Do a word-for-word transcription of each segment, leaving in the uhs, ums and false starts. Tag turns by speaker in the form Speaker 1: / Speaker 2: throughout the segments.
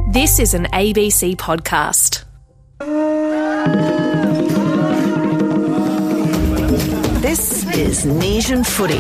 Speaker 1: This is an A B C podcast.
Speaker 2: This is Nesian Footy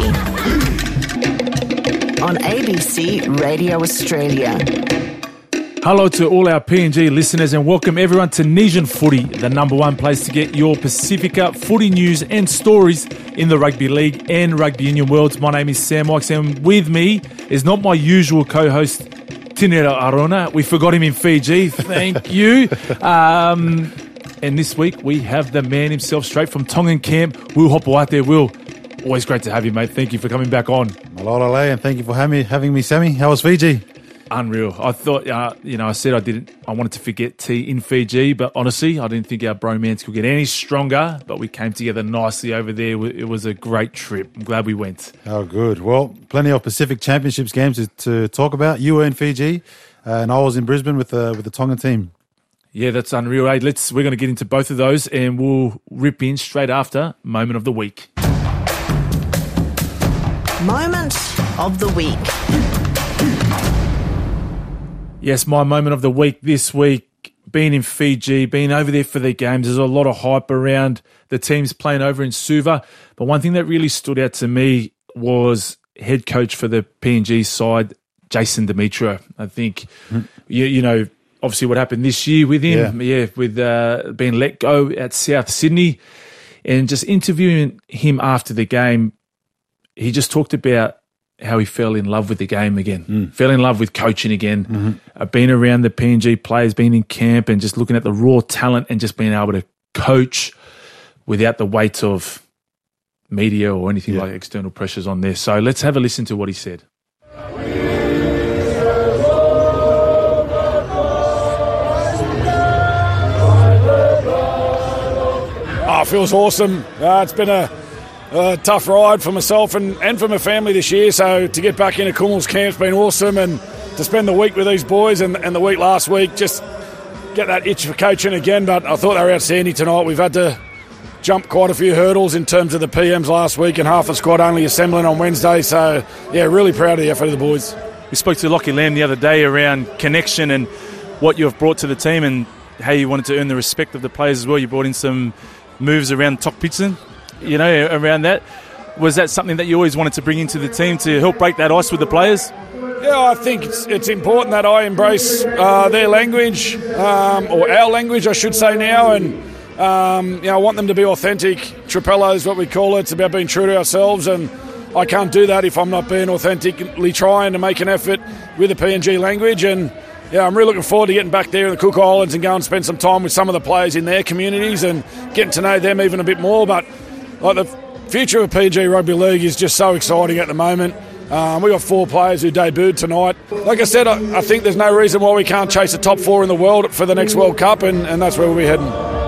Speaker 2: on A B C Radio Australia.
Speaker 3: Hello to all our P N G listeners and welcome everyone to Nesian Footy, the number one place to get your Pacifica footy news and stories in the rugby league and rugby union worlds. My name is Sam Wykes and with me is not my usual co-host, Tinera Arona. We forgot him in Fiji. Thank you. Um, and this week we have the man himself straight from Tongan camp, Will Hopoate. Will, always great to have you, mate. Thank you for coming back on.
Speaker 4: Malala, and thank you for having me, having me, Sammy. How was Fiji?
Speaker 3: Unreal. I thought, uh, you know, I said I didn't, I wanted to forget tea in Fiji, but honestly, I didn't think our bromance could get any stronger, but we came together nicely over there. It was a great trip. I'm glad we went.
Speaker 4: Oh, good. Well, plenty of Pacific Championships games to, to talk about. You were in Fiji, uh, and I was in Brisbane with the, with the Tongan team.
Speaker 3: Yeah, that's unreal. Hey, let's, we're going to get into both of those, and we'll rip in straight after Moment of the Week.
Speaker 2: Moment of the Week.
Speaker 3: Yes, my moment of the week this week, being in Fiji, being over there for the games. There's a lot of hype around the teams playing over in Suva. But one thing that really stood out to me was head coach for the P N G side, Jason Demetriou. I think, mm. you, you know, obviously what happened this year with him, yeah, yeah with uh, being let go at South Sydney. And just interviewing him after the game, he just talked about how he fell in love with the game again, mm. fell in love with coaching again, mm-hmm. uh, being around the P N G players, being in camp and just looking at the raw talent and just being able to coach without the weight of media or anything yeah. like external pressures on there. So let's have a listen to what he said.
Speaker 5: Oh, it feels awesome. Uh, it's been a A tough ride for myself and, and for my family this year, so to get back into Kummel's camp's been awesome, and to spend the week with these boys and, and the week last week, just get that itch for coaching again. But I thought they were outstanding tonight. We've had to jump quite a few hurdles in terms of the P Ms last week, and half the squad only assembling on Wednesday, so yeah, really proud of the effort of the boys.
Speaker 3: We spoke to Lockie Lamb the other day around connection and what you've brought to the team and how you wanted to earn the respect of the players as well. You brought in some moves around Tok Pitson, you know, around that. Was that something that you always wanted to bring into the team to help break that ice with the players?
Speaker 5: Yeah, I think it's, it's important that I embrace uh, their language, um, or our language, I should say now, and um, you know, I want them to be authentic. Trapello is what we call it. It's about being true to ourselves, and I can't do that if I'm not being authentically trying to make an effort with the P N G language. And yeah, I'm really looking forward to getting back there in the Cook Islands and go and spend some time with some of the players in their communities and getting to know them even a bit more. But like the future of P N G Rugby League is just so exciting at the moment. Um, we've got four players who debuted tonight. Like I said, I, I think there's no reason why we can't chase the top four in the world for the next World Cup, and, and that's where we'll be heading.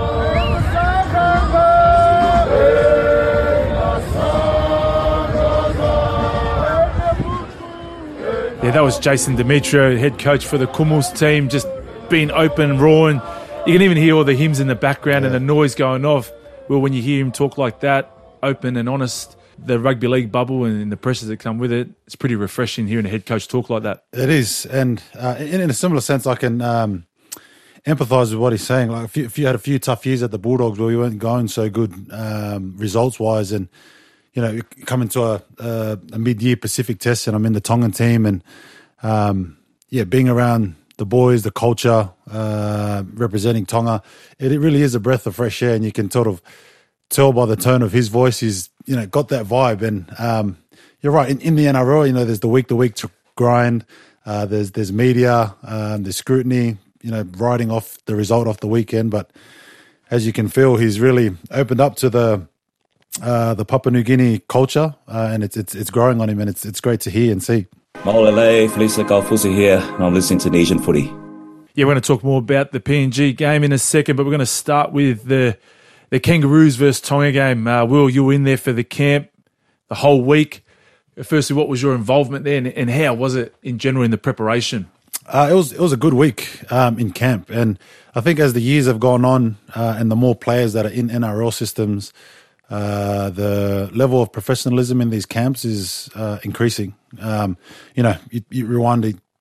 Speaker 3: Yeah, that was Jason Demetriou, head coach for the Kummels team, just being open, raw, and you can even hear all the hymns in the background yeah. and the noise going off. Well, when you hear him talk like that, open and honest, the rugby league bubble and the pressures that come with it, it's pretty refreshing hearing a head coach talk like that.
Speaker 4: It is, and uh, in, in a similar sense, I can um, empathise with what he's saying. Like, if you, if you had a few tough years at the Bulldogs where you weren't going so good um, results-wise, and you know, you come into a, a, a mid-year Pacific test, and I'm in the Tongan team, and um, yeah, being around the boys, the culture, uh, representing Tonga, it, it really is a breath of fresh air, and you can sort of tell by the tone of his voice, he's, you know, got that vibe. And um, you're right, in, in the N R L, you know, there's the week-to-week grind, uh, there's there's media, um, there's scrutiny, you know, writing off the result off the weekend. But as you can feel, he's really opened up to the uh, the Papua New Guinea culture, uh, and it's it's it's growing on him, and it's it's great to hear and see.
Speaker 6: Maulele, Felisa Galfusi here, and I'm listening to Nesian Footy.
Speaker 3: Yeah, we're going to talk more about the P N G game in a second, but we're going to start with the the Kangaroos versus Tonga game. Uh, Will, you were in there for the camp the whole week. Firstly, what was your involvement there, and, and how was it in general in the preparation?
Speaker 4: Uh, it was it was a good week um, in camp, and I think as the years have gone on, uh, and the more players that are in N R L systems, uh, the level of professionalism in these camps is uh, increasing. Um, you know, you, you rewind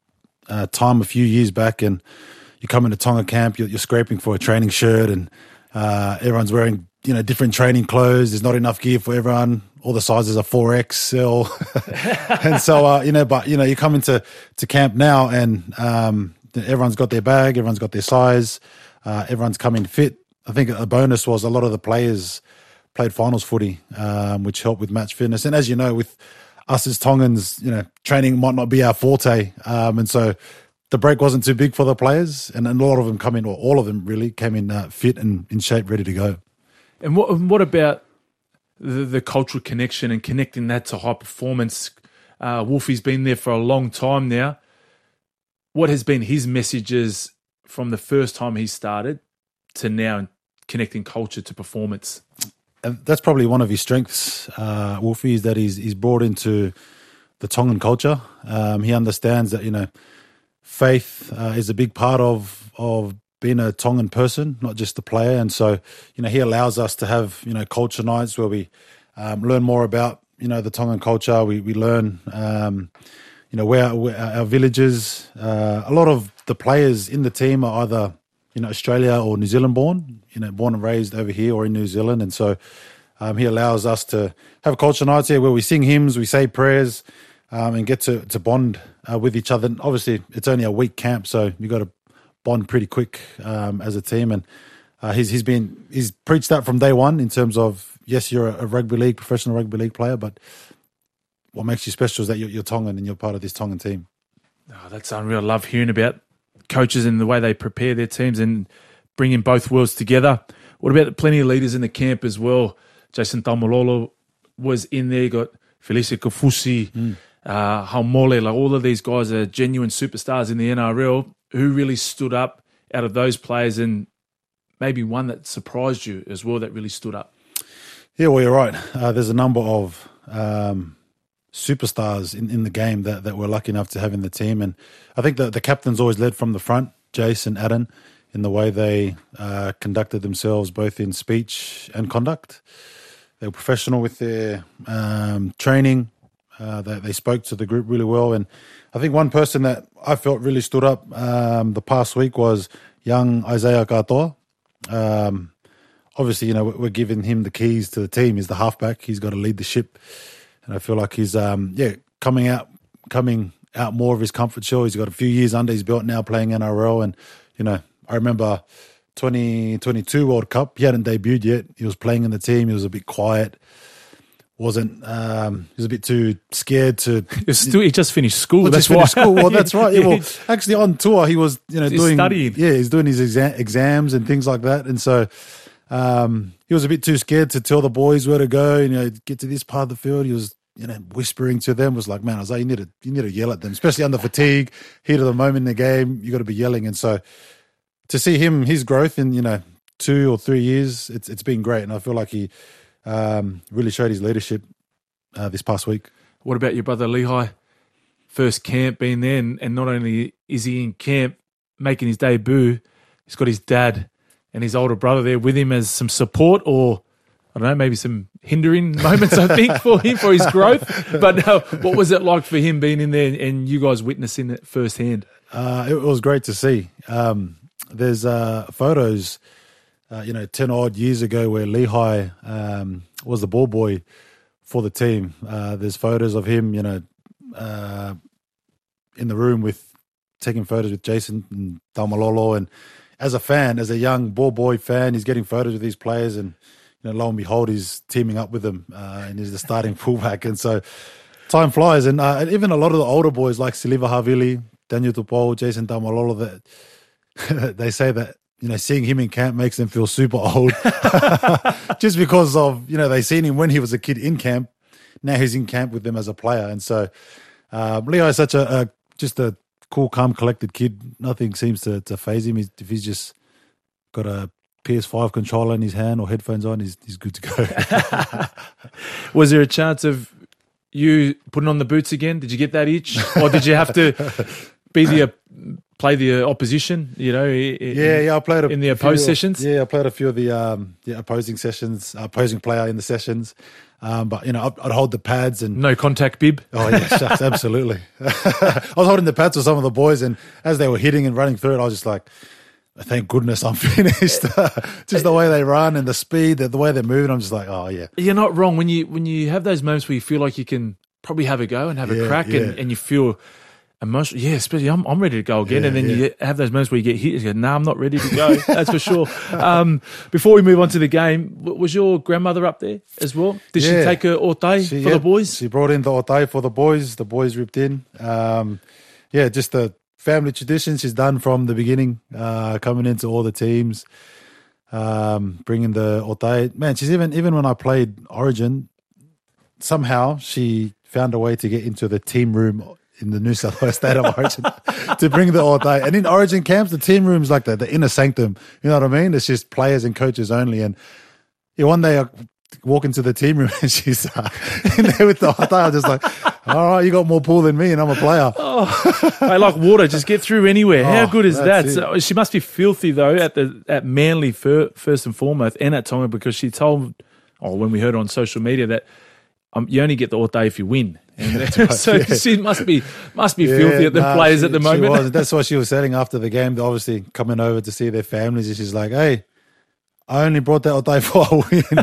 Speaker 4: uh, time a few years back, and you come into Tonga camp, you're, you're scraping for a training shirt, and uh, everyone's wearing you know different training clothes. There's not enough gear for everyone. All the sizes are four X L, and so uh, you know. But you know, you come into to camp now, and um, everyone's got their bag, everyone's got their size, uh, everyone's coming fit. I think a bonus was a lot of the players played finals footy, um, which helped with match fitness. And as you know, with us as Tongans, you know, training might not be our forte, um, and so the break wasn't too big for the players, and, and a lot of them come in, or all of them really came in uh, fit and in shape, ready to go.
Speaker 3: And what what about the, the cultural connection and connecting that to high performance? Uh, Wolfie's been there for a long time now. What has been his messages from the first time he started to now, and connecting culture to performance?
Speaker 4: And that's probably one of his strengths, uh, Wolfie, is that he's he's brought into the Tongan culture. Um, he understands that you know faith uh, is a big part of of being a Tongan person, not just the player. And so you know he allows us to have you know culture nights where we um, learn more about you know the Tongan culture. We we learn um, you know where, where our villages. Uh, a lot of the players in the team are either you know Australia or New Zealand born, you know born and raised over here or in New Zealand, and so um, he allows us to have culture nights here where we sing hymns, we say prayers, um, and get to to bond uh, with each other. And obviously, it's only a week camp, so you got to bond pretty quick um, as a team. And uh, he's he's been he's preached that from day one in terms of yes, you're a, a rugby league professional rugby league player, but what makes you special is that you're, you're Tongan and you're part of this Tongan team.
Speaker 3: Oh, that's unreal. I love hearing about coaches and the way they prepare their teams and bringing both worlds together. What about plenty of leaders in the camp as well? Jason Taumalolo was in there. You got Felicia Kafusi, mm. uh, Haumole. Like all of these guys are genuine superstars in the N R L. Who really stood up out of those players, and maybe one that surprised you as well that really stood up?
Speaker 4: Yeah, well, you're right. Uh, there's a number of um, superstars in, in the game that, that we're lucky enough to have in the team. And I think that the captains always led from the front, Jace and Adam, in the way they uh, conducted themselves both in speech and conduct. They were professional with their um, training. Uh, they, they spoke to the group really well. And I think one person that I felt really stood up um, the past week was young Isaiah Katoa. Um, obviously, you know, we're giving him the keys to the team. He's the halfback. He's got to lead the ship. And I feel like he's, um, yeah, coming out, coming out more of his comfort zone. He's got a few years under his belt now playing N R L. And, you know, I remember twenty twenty-two World Cup. He hadn't debuted yet. He was playing in the team. He was a bit quiet. Wasn't um, he was a bit too scared to.
Speaker 3: Still, he just finished school.
Speaker 4: Well,
Speaker 3: that's
Speaker 4: just
Speaker 3: why.
Speaker 4: Finished school. Well, that's right. Yeah, well, actually, on tour, he was you know
Speaker 3: he's
Speaker 4: doing
Speaker 3: studying.
Speaker 4: Yeah, he's doing his exa- exams and things like that, and so um, he was a bit too scared to tell the boys where to go. You know, get to this part of the field. He was you know whispering to them. Was like, man, I was like, you need to you need to yell at them, especially under fatigue, heat of the moment in the game. You got to be yelling, and so to see him, his growth in you know two or three years, it's it's been great, and I feel like he um, really showed his leadership. Uh, this past week.
Speaker 3: What about your brother Lehigh? First camp being there, and, and not only is he in camp making his debut, he's got his dad and his older brother there with him as some support, or I don't know, maybe some hindering moments, I think, for him, for his growth. But uh, what was it like for him being in there and you guys witnessing it firsthand?
Speaker 4: Uh, it was great to see. Um, there's uh, photos, uh, you know, ten odd years ago where Lehigh um, was the ball boy for the team. Uh, there's photos of him, you know, uh, in the room with taking photos with Jason and Taumalolo. And as a fan, as a young ball boy fan, he's getting photos with these players, and you know, lo and behold, he's teaming up with them, uh, and he's the starting fullback. And so time flies, and, uh, and even a lot of the older boys like Siliva Havili, Daniel Tupou, Jason Taumalolo, that they say that you know, seeing him in camp makes them feel super old just because of, you know, they seen him when he was a kid in camp. Now he's in camp with them as a player. And so uh, Leo is such a, a, just a cool, calm, collected kid. Nothing seems to, to faze him. He's, if he's just got a P S five controller in his hand or headphones on, he's, he's good to go.
Speaker 3: Was there a chance of you putting on the boots again? Did you get that itch? Or did you have to be the play the opposition, you know. In,
Speaker 4: yeah, yeah, I played a,
Speaker 3: in the
Speaker 4: a
Speaker 3: opposed
Speaker 4: few,
Speaker 3: sessions.
Speaker 4: Yeah, I played a few of the um, yeah, opposing sessions, uh, opposing player in the sessions. Um, but you know, I'd, I'd hold the pads and
Speaker 3: no contact bib.
Speaker 4: Oh yeah, shucks, absolutely. I was holding the pads for some of the boys, and as they were hitting and running through it, I was just like, "Thank goodness I'm finished." Just the way they run and the speed, the, the way they're moving, I'm just like, "Oh yeah."
Speaker 3: You're not wrong when you when you have those moments where you feel like you can probably have a go and have
Speaker 4: Yeah,
Speaker 3: a crack,
Speaker 4: yeah.
Speaker 3: and, and you feel emotional. Yeah, especially I'm, I'm ready to go again.
Speaker 4: Yeah,
Speaker 3: and then
Speaker 4: yeah.
Speaker 3: you have those moments where you get hit. You go, "No, nah, I'm not ready to go." That's for sure. Um, before we move on to the game, w- was your grandmother up there as well? Did
Speaker 4: Yeah.
Speaker 3: she take her orte
Speaker 4: She-
Speaker 3: for
Speaker 4: yeah,
Speaker 3: the boys?
Speaker 4: She brought in the orte for the boys. The boys ripped in. Um, yeah, just the family tradition she's done from the beginning, uh, coming into all the teams, um, bringing the orte. Man, she's even even when I played Origin, somehow she found a way to get into the team room in the New South Wales State of Origin to bring the orte. And in Origin camps, the team room's like the, the inner sanctum. You know what I mean? It's just players and coaches only. And yeah, one day I walk into the team room and she's uh, in there with the orte. I'm just like, all right, you got more pull than me and I'm a player.
Speaker 3: I like water. Just get through anywhere. How
Speaker 4: Oh,
Speaker 3: good is that?
Speaker 4: that's it.
Speaker 3: So she must be filthy though at the at Manly fir, first and foremost, and at Tonga, because she told, oh, when we heard on social media that um, you only get the orte if you win. And
Speaker 4: right,
Speaker 3: so
Speaker 4: yeah.
Speaker 3: she must be must be
Speaker 4: Yeah,
Speaker 3: filthy at the
Speaker 4: nah,
Speaker 3: players
Speaker 4: she-
Speaker 3: at the
Speaker 4: she
Speaker 3: moment.
Speaker 4: was. That's what she was saying after the game. They're obviously coming over to see their families. And she's like, hey, I only brought that orte for a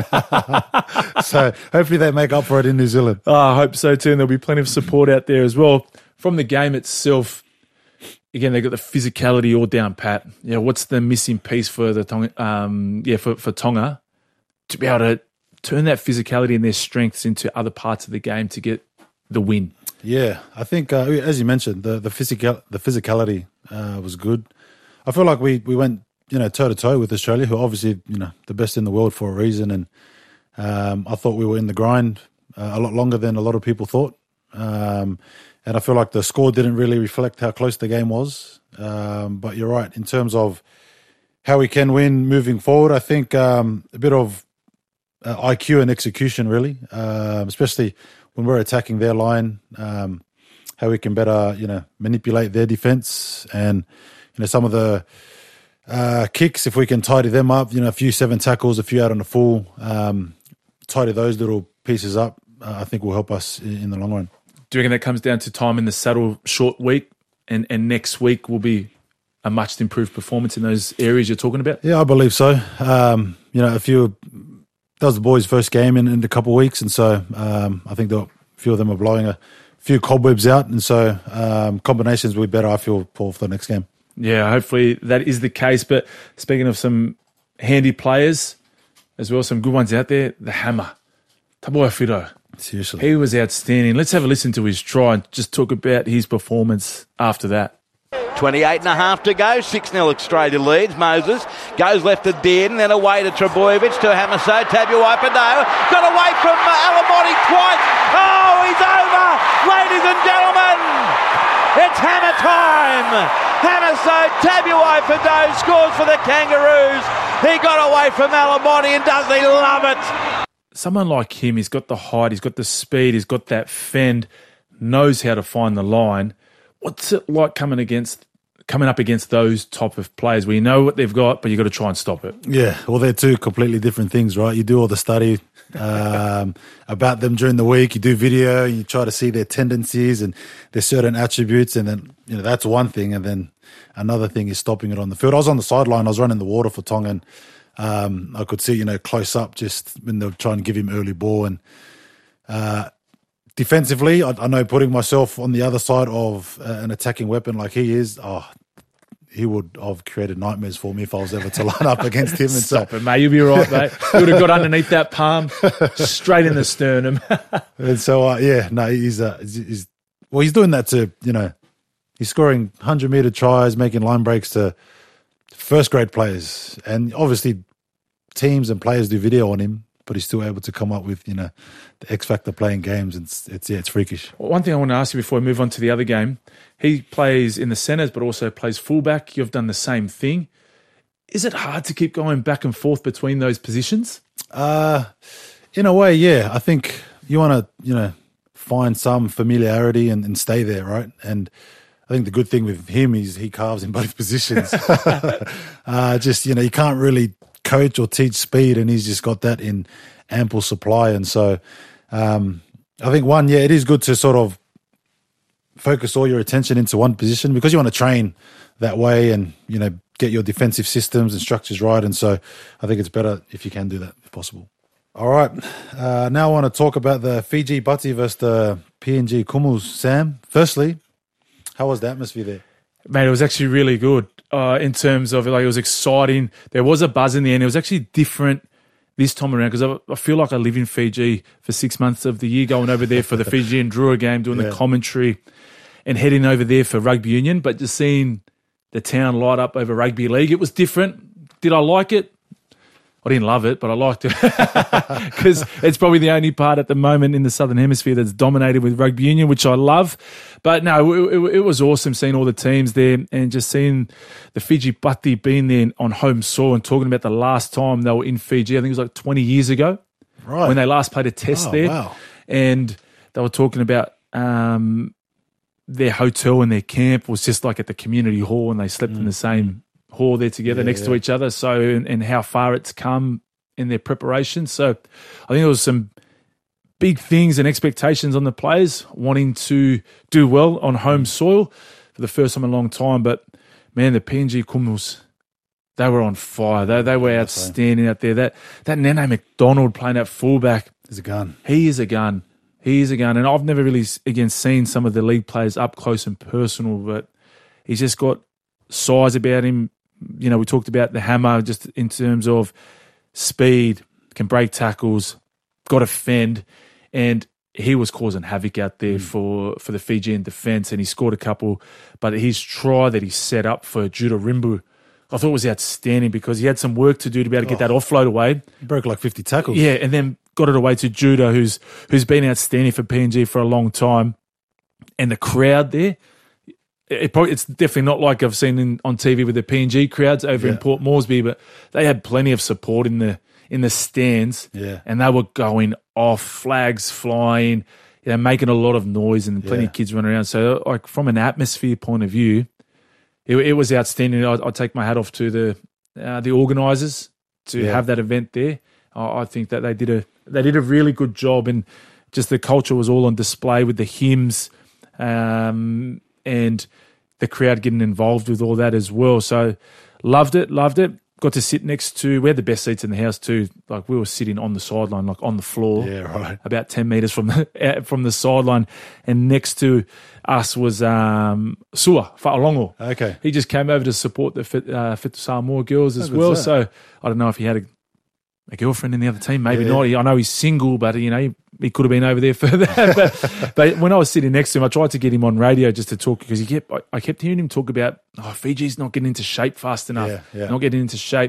Speaker 4: win. So hopefully they make up for it in New Zealand.
Speaker 3: Oh, I hope so too, and there'll be plenty of support out there as well. From the game itself, again, they got the physicality all down pat. Yeah, what's the missing piece for the Tonga? Um, yeah, for, for Tonga to be able to turn that physicality and their strengths into other parts of the game to get the win.
Speaker 4: Yeah, I think uh, as you mentioned, the the physical the physicality uh, was good. I feel like we we went you know toe to toe with Australia, who are obviously you know the best in the world for a reason, and um, I thought we were in the grind uh, a lot longer than a lot of people thought. Um, and I feel like the score didn't really reflect how close the game was. Um, but you're right in terms of how we can win moving forward. I think um, a bit of uh, I Q and execution, really, um, especially when we're attacking their line, um, how we can better, you know, manipulate their defense, and you know some of the uh, kicks, if we can tidy them up, you know, a few seven tackles, a few out on the full, um, tidy those little pieces up, uh, I think will help us in, in the long run.
Speaker 3: Do you reckon that comes down to time in the saddle, short week, and, and next week will be a much improved performance in those areas you're talking about?
Speaker 4: Yeah, I believe so. Um, you know, a few. That was the boys' first game in, in a couple of weeks, and so um, I think a few of them are blowing a few cobwebs out, and so um, combinations will be better, I feel, for the next game.
Speaker 3: Yeah, hopefully that is the case. But speaking of some handy players as well, some good ones out there, the Hammer, Tabuai-Fidow.
Speaker 4: Seriously.
Speaker 3: He was outstanding. Let's have a listen to his try and just talk about his performance after that.
Speaker 7: twenty-eight and a half to go. six nil Australia leads. Moses goes left to Dearden, then away to Trebojevic, to Hamaso. Tabuai-Fidow got away from uh, Alamotti twice. Oh, he's over! Ladies and gentlemen, it's hammer time! Hamaso Tabuai-Fidow scores for the Kangaroos. He got away from Alamotti, and doesn't he love it?
Speaker 3: Someone like him, he's got the height, he's got the speed, he's got that fend, knows how to find the line. What's it like coming against, coming up against those type of players where you know what they've got, but you got to try and stop it?
Speaker 4: Yeah, well, they're two completely different things, right? You do all the study um, about them during the week. You do video, you try to see their tendencies and their certain attributes, and then you know that's one thing. And then another thing is stopping it on the field. I was on the sideline. I was running the water for Tonga, and um, I could see you know close up just when they were trying to give him early ball and. Uh, Defensively, I, I know putting myself on the other side of uh, an attacking weapon like he is, oh, he would have created nightmares for me if I was ever to line up against him. And
Speaker 3: Stop
Speaker 4: so,
Speaker 3: it, mate. You'll be right, mate. You would have got underneath that palm, straight in the sternum.
Speaker 4: and so uh, yeah, no, he's, uh, he's, he's well, he's doing that to you know, he's scoring hundred meter tries, making line breaks to first grade players, and obviously teams and players do video on him. But he's still able to come up with, you know, the X factor playing games. And it's, it's yeah, it's freakish.
Speaker 3: One thing I want to ask you before we move on to the other game, he plays in the centres but also plays fullback. You've done the same thing. Is it hard to keep going back and forth between those positions?
Speaker 4: Uh, in a way, yeah. I think you want to, you know, find some familiarity and, and stay there, right? And I think the good thing with him is he carves in both positions. uh, just, you know, you can't really coach or teach speed, and he's just got that in ample supply. And so um, I think, one, yeah, it is good to sort of focus all your attention into one position because you want to train that way and, you know, get your defensive systems and structures right. And so I think it's better if you can do that if possible. All right. Uh, now I want to talk about the Fiji Bati versus the P N G Kumals. Sam, firstly, how was the atmosphere there?
Speaker 3: Mate, it was actually really good uh, in terms of, like, it was exciting. There was a buzz in the end. It was actually different this time around because I, I feel like I live in Fiji for six months of the year, going over there for the Fijian Drua game, doing yeah. the commentary and heading over there for rugby union. But just seeing the town light up over rugby league, it was different. Did I like it? I didn't love it, but I liked it because it's probably the only part at the moment in the Southern Hemisphere that's dominated with rugby union, which I love. But no, it, it, it was awesome seeing all the teams there and just seeing the Fiji Bati being there on home soil and talking about the last time they were in Fiji. I think it was like twenty years ago
Speaker 4: right.
Speaker 3: when they last played a test
Speaker 4: oh,
Speaker 3: there.
Speaker 4: Wow.
Speaker 3: And they were talking about um, their hotel and their camp was just like at the community hall, and they slept mm. in the same hall there together yeah, next yeah. to each other. So, and, and how far it's come in their preparation. So I think there was some big things and expectations on the players wanting to do well on home soil for the first time in a long time. But man, the P N G Kumals, they were on fire. They they were outstanding out there. That that Nene McDonald playing at fullback
Speaker 4: is a gun.
Speaker 3: He is a gun. He is a gun. And I've never really, again, seen some of the league players up close and personal, but he's just got size about him. You know, we talked about the hammer just in terms of speed, can break tackles, got to fend, and he was causing havoc out there mm. for, for the Fijian defence, and he scored a couple. But his try that he set up for Judah Rimbu, I thought was outstanding because he had some work to do to be able to get oh, that offload away.
Speaker 4: He broke like fifty tackles.
Speaker 3: Yeah, and then got it away to Judah, who's who's been outstanding for P N G for a long time. And the crowd there, It probably, it's definitely not like I've seen in, on T V with the P N G crowds over
Speaker 4: yeah.
Speaker 3: in Port Moresby, but they had plenty of support in the in the stands,
Speaker 4: yeah.
Speaker 3: and they were going off, flags flying, you know, making a lot of noise, and plenty
Speaker 4: yeah.
Speaker 3: of kids running around. So, like from an atmosphere point of view, it, it was outstanding. I, I take my hat off to the uh, the organisers to
Speaker 4: yeah.
Speaker 3: have that event there. I, I think that they did a they did a really good job, and just the culture was all on display with the hymns. Um, and the crowd getting involved with all that as well. So loved it, loved it. Got to sit next to, we had the best seats in the house too. Like we were sitting on the sideline, like on the floor.
Speaker 4: Yeah, right.
Speaker 3: About ten metres from the from the sideline. And next to us was um, Sua Fa'alongo.
Speaker 4: Okay.
Speaker 3: He just came over to support the Fit, uh, Fitu Samoa girls as
Speaker 4: How
Speaker 3: well.
Speaker 4: good's that?
Speaker 3: So I don't know if he had a, a girlfriend in the other team. Maybe
Speaker 4: Yeah.
Speaker 3: not. I know he's single, but you know, he, he could have been over there for that. But, but when I was sitting next to him, I tried to get him on radio just to talk because he kept. I, I kept hearing him talk about, oh, Fiji's not getting into shape fast enough.
Speaker 4: Yeah, yeah.
Speaker 3: Not getting into shape.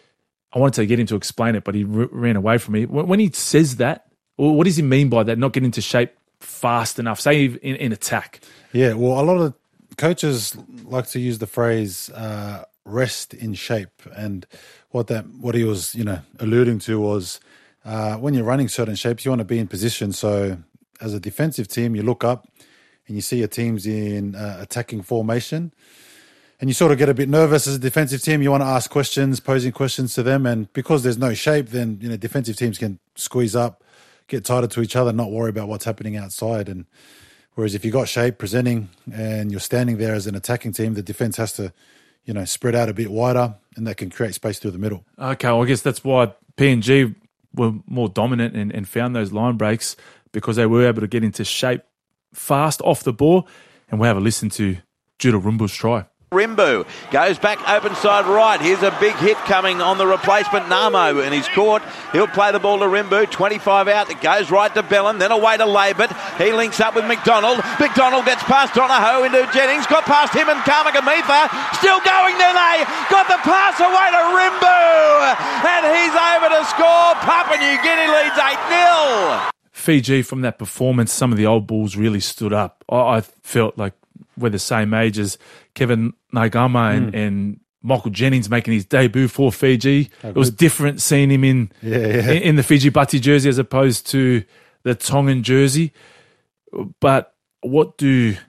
Speaker 3: I wanted to get him to explain it, but he r- ran away from me. When, when he says that, well, what does he mean by that? Not getting into shape fast enough, say in, in attack.
Speaker 4: Yeah, well, a lot of coaches like to use the phrase uh, "rest in shape," and what that what he was, you know, alluding to was uh, when you're running certain shapes, you want to be in position. So, as a defensive team, you look up and you see your teams in uh, attacking formation, and you sort of get a bit nervous as a defensive team. You want to ask questions, posing questions to them, and because there's no shape, then you know defensive teams can squeeze up, get tighter to each other, not worry about what's happening outside. And whereas if you got shape presenting and you're standing there as an attacking team, the defense has to, you know, spread out a bit wider, and that can create space through the middle.
Speaker 3: Okay, well, I guess that's why P N G were more dominant and, and found those line breaks because they were able to get into shape fast off the ball. And we'll have a listen to Judah Rimbu's try.
Speaker 7: Rimbu goes back open side right. Here's a big hit coming on the replacement Namo, and he's caught. He'll play the ball to Rimbu. twenty-five out. It goes right to Bellin, then away to Labert. He links up with McDonald. McDonald gets past Donahoe into Jennings. Got past him and Karmagamitha. Still going, Nene. Got the pass away to Rimbu, and he's over to score. Papua New Guinea leads eight nil.
Speaker 3: Fiji, from that performance, some of the old bulls really stood up. I, I felt like we're the same age as Kevin Naigama and, mm. and Michael Jennings making his debut for Fiji. Oh, it was good. Different seeing him in,
Speaker 4: yeah, yeah.
Speaker 3: in in the Fiji Bati jersey as opposed to the Tongan jersey. But what do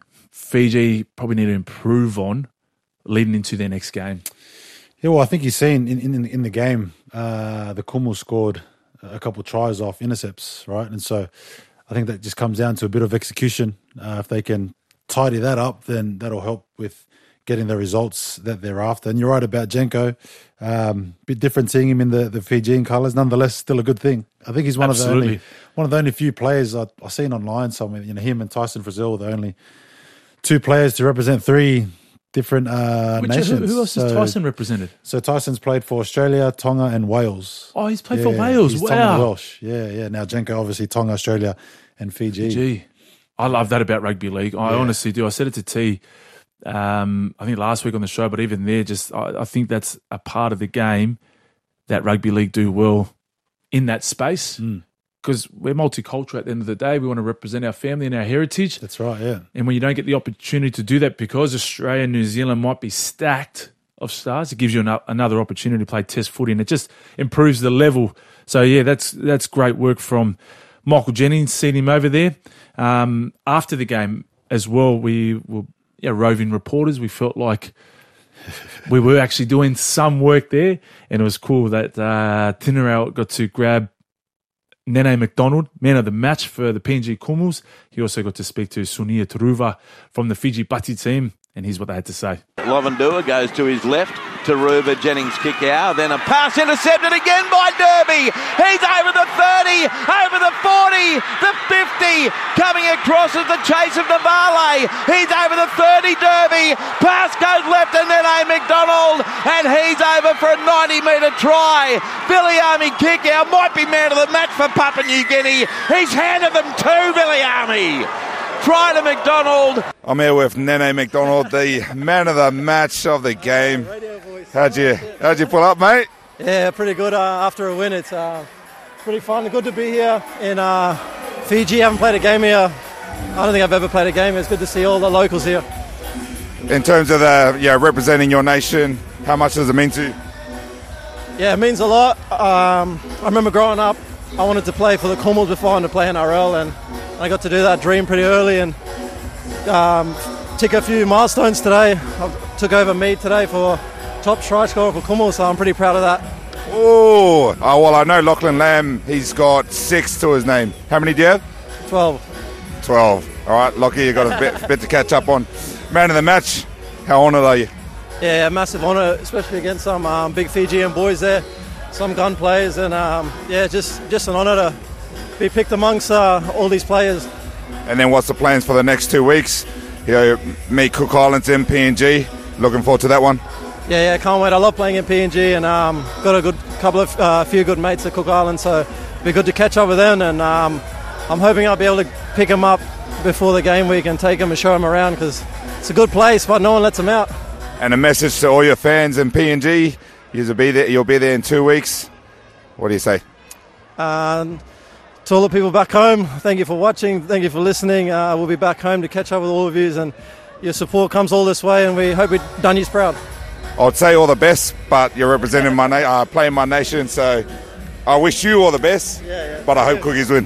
Speaker 3: Fiji probably need to improve on leading into their next game?
Speaker 4: Yeah, well, I think you've seen in in, in the game, uh, the Kumul scored a couple of tries off intercepts, right? And so I think that just comes down to a bit of execution. Uh, if they can tidy that up, then that'll help with getting the results that they're after. And you're right about Jenko. Um, bit different seeing him in the, the Fijian colours. Nonetheless, still a good thing. I think he's one
Speaker 3: Absolutely.
Speaker 4: of the only one of the only few players I, I've seen online somewhere. You know, him and Tyson Frizzell were the only two players to represent three different uh,
Speaker 3: Which,
Speaker 4: nations.
Speaker 3: who, who else has
Speaker 4: So-
Speaker 3: Tyson represented?
Speaker 4: So Tyson's played for Australia, Tonga, and Wales.
Speaker 3: Oh, he's played
Speaker 4: Yeah,
Speaker 3: for Wales.
Speaker 4: he's
Speaker 3: Wow.
Speaker 4: Tonga Welsh. Yeah, yeah. Now Jenko, obviously Tonga, Australia, and Fiji.
Speaker 3: Gee, I love that about rugby league. I
Speaker 4: Yeah.
Speaker 3: honestly do. I said it to T, um, I think last week on the show, but even there, just I, I think that's a part of the game that rugby league do well in that space because we're multicultural at the end of the day. We want to represent our family and our heritage.
Speaker 4: That's right. Yeah.
Speaker 3: And when you don't get the opportunity to do that because Australia and New Zealand might be stacked of stars, it gives you an, another opportunity to play test footy and it just improves the level. So, yeah, that's that's great work from Michael Jennings, seeing him over there. Um, after the game as well, we were yeah, roving reporters. We felt like we were actually doing some work there and it was cool that uh, Tinarau got to grab Nene McDonald, man of the match for the P N G Kumuls. He also got to speak to Sunia Turuva from the Fiji Bati team, and here's what they had to say.
Speaker 7: Lovendua goes to his left. Taruva, Jennings kick out. Then a pass intercepted again by Derby. He's over the thirty, over the forty, the fifty. Coming across as the chase of Navale. He's over the thirty, Derby. Pass goes left and then a McDonald. And he's over for a ninety metre try. Viliami kick out. Might be man of the match for Papua New Guinea. He's handed them to Viliami. Try to McDonald.
Speaker 8: I'm here with Nene McDonald, the man of the match of the game. How'd you how'd you pull up, mate?
Speaker 9: Yeah, pretty good. Uh, after a win, it's uh, pretty fun. Good to be here in uh, Fiji. I haven't played a game here. I don't think I've ever played a game. It's good to see all the locals here.
Speaker 8: In terms of the yeah representing your nation, how much does it mean to you?
Speaker 9: Yeah, it means a lot. Um, I remember growing up, I wanted to play for the Kumuls before I wanted to play N R L, and I got to do that dream pretty early and um, tick a few milestones today. I took over mead today for top try scorer for Kumuls, so I'm pretty proud of that.
Speaker 8: Oh, oh, well, I know Lachlan Lamb, he's got six to his name. How many do you have?
Speaker 9: twelve.
Speaker 8: twelve. All right, Lockie, you've got a bit, bit to catch up on. Man of the match, how honoured are you?
Speaker 9: Yeah, massive honour, especially against some um, big Fijian boys there, some gun players, and um, yeah, just, just an honour to be picked amongst uh, all these players.
Speaker 8: And then what's the plans for the next two weeks? You know, meet Cook Islands in P N G. Looking forward to that one.
Speaker 9: Yeah, yeah, can't wait. I love playing in P N G and um, got a good couple of uh, few good mates at Cook Islands, so it'll be good to catch up with them. And um, I'm hoping I'll be able to pick them up before the game week and take them and show them around because it's a good place, but no one lets them out.
Speaker 8: And a message to all your fans in P N G: you'll be there. You'll be there in two weeks. What do you say?
Speaker 9: Um, to all the people back home, thank you for watching. Thank you for listening. Uh, we'll be back home to catch up with all of you, and your support comes all this way, and we hope we've done you proud.
Speaker 8: I'd say all the best, but you're representing my na- uh, playing my nation, so I wish you all the best.
Speaker 9: Yeah, yeah.
Speaker 8: But I hope Cookies win.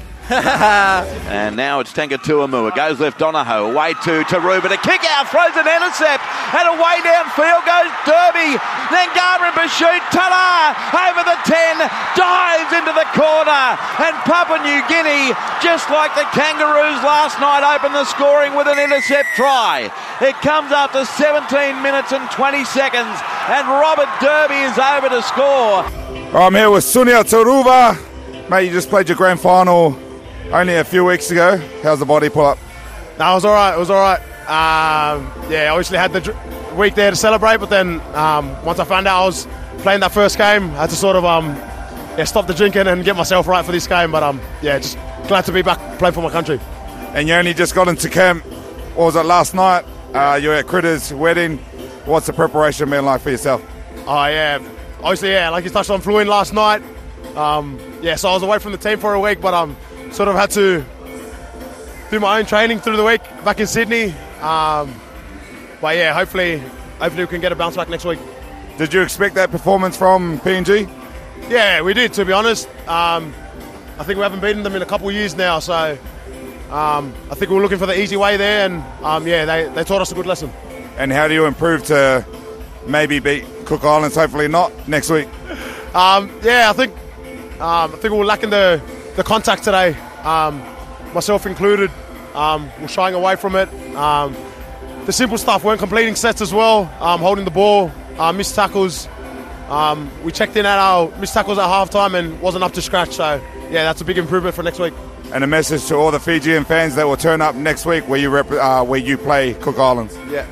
Speaker 7: And now it's Tenga Tuamua. Goes left Donahoe. Away to Taruba. To kick out. Throws an intercept. And away downfield goes Derby. Then Garber and Bashut. Ta-da! Over the ten. Dives into the corner. And Papua New Guinea, just like the Kangaroos last night, opened the scoring with an intercept try. It comes after seventeen minutes and twenty seconds. And Robert Derby is over to score.
Speaker 8: I'm here with Sunia Turuva. Mate, you just played your grand final only a few weeks ago. How's the body pull up?
Speaker 10: No, it was all right. It was all right. Um, yeah, obviously had the dr- week there to celebrate, but then um, once I found out I was playing that first game, I had to sort of um, yeah, stop the drinking and get myself right for this game. But um, yeah, just glad to be back playing for my country.
Speaker 8: And you only just got into camp. What was it last night? Uh, you were at Critter's wedding. What's the preparation been like for yourself?
Speaker 10: Oh yeah, obviously yeah, like you touched on, flew in last night. Um, yeah, so I was away from the team for a week, but um. Sort of had to do my own training through the week back in Sydney. Um, but yeah, hopefully, hopefully we can get a bounce back next week.
Speaker 8: Did you expect that performance from P N G?
Speaker 10: Yeah, we did, to be honest. Um, I think we haven't beaten them in a couple of years now, so Um, I think we were looking for the easy way there, and um, yeah, they, they taught us a good lesson.
Speaker 8: And how do you improve to maybe beat Cook Islands? Hopefully not next week.
Speaker 10: Um, yeah, I think um, I think we were lacking the, the contact today, um, myself included. Um, we're shying away from it. Um, the simple stuff, weren't completing sets as well, um, holding the ball, uh, missed tackles. Um, we checked in at our missed tackles at halftime and wasn't up to scratch. So yeah, that's a big improvement for next week.
Speaker 8: And a message to all the Fijian fans that will turn up next week where you rep, uh, where you play Cook Islands.
Speaker 10: Yeah.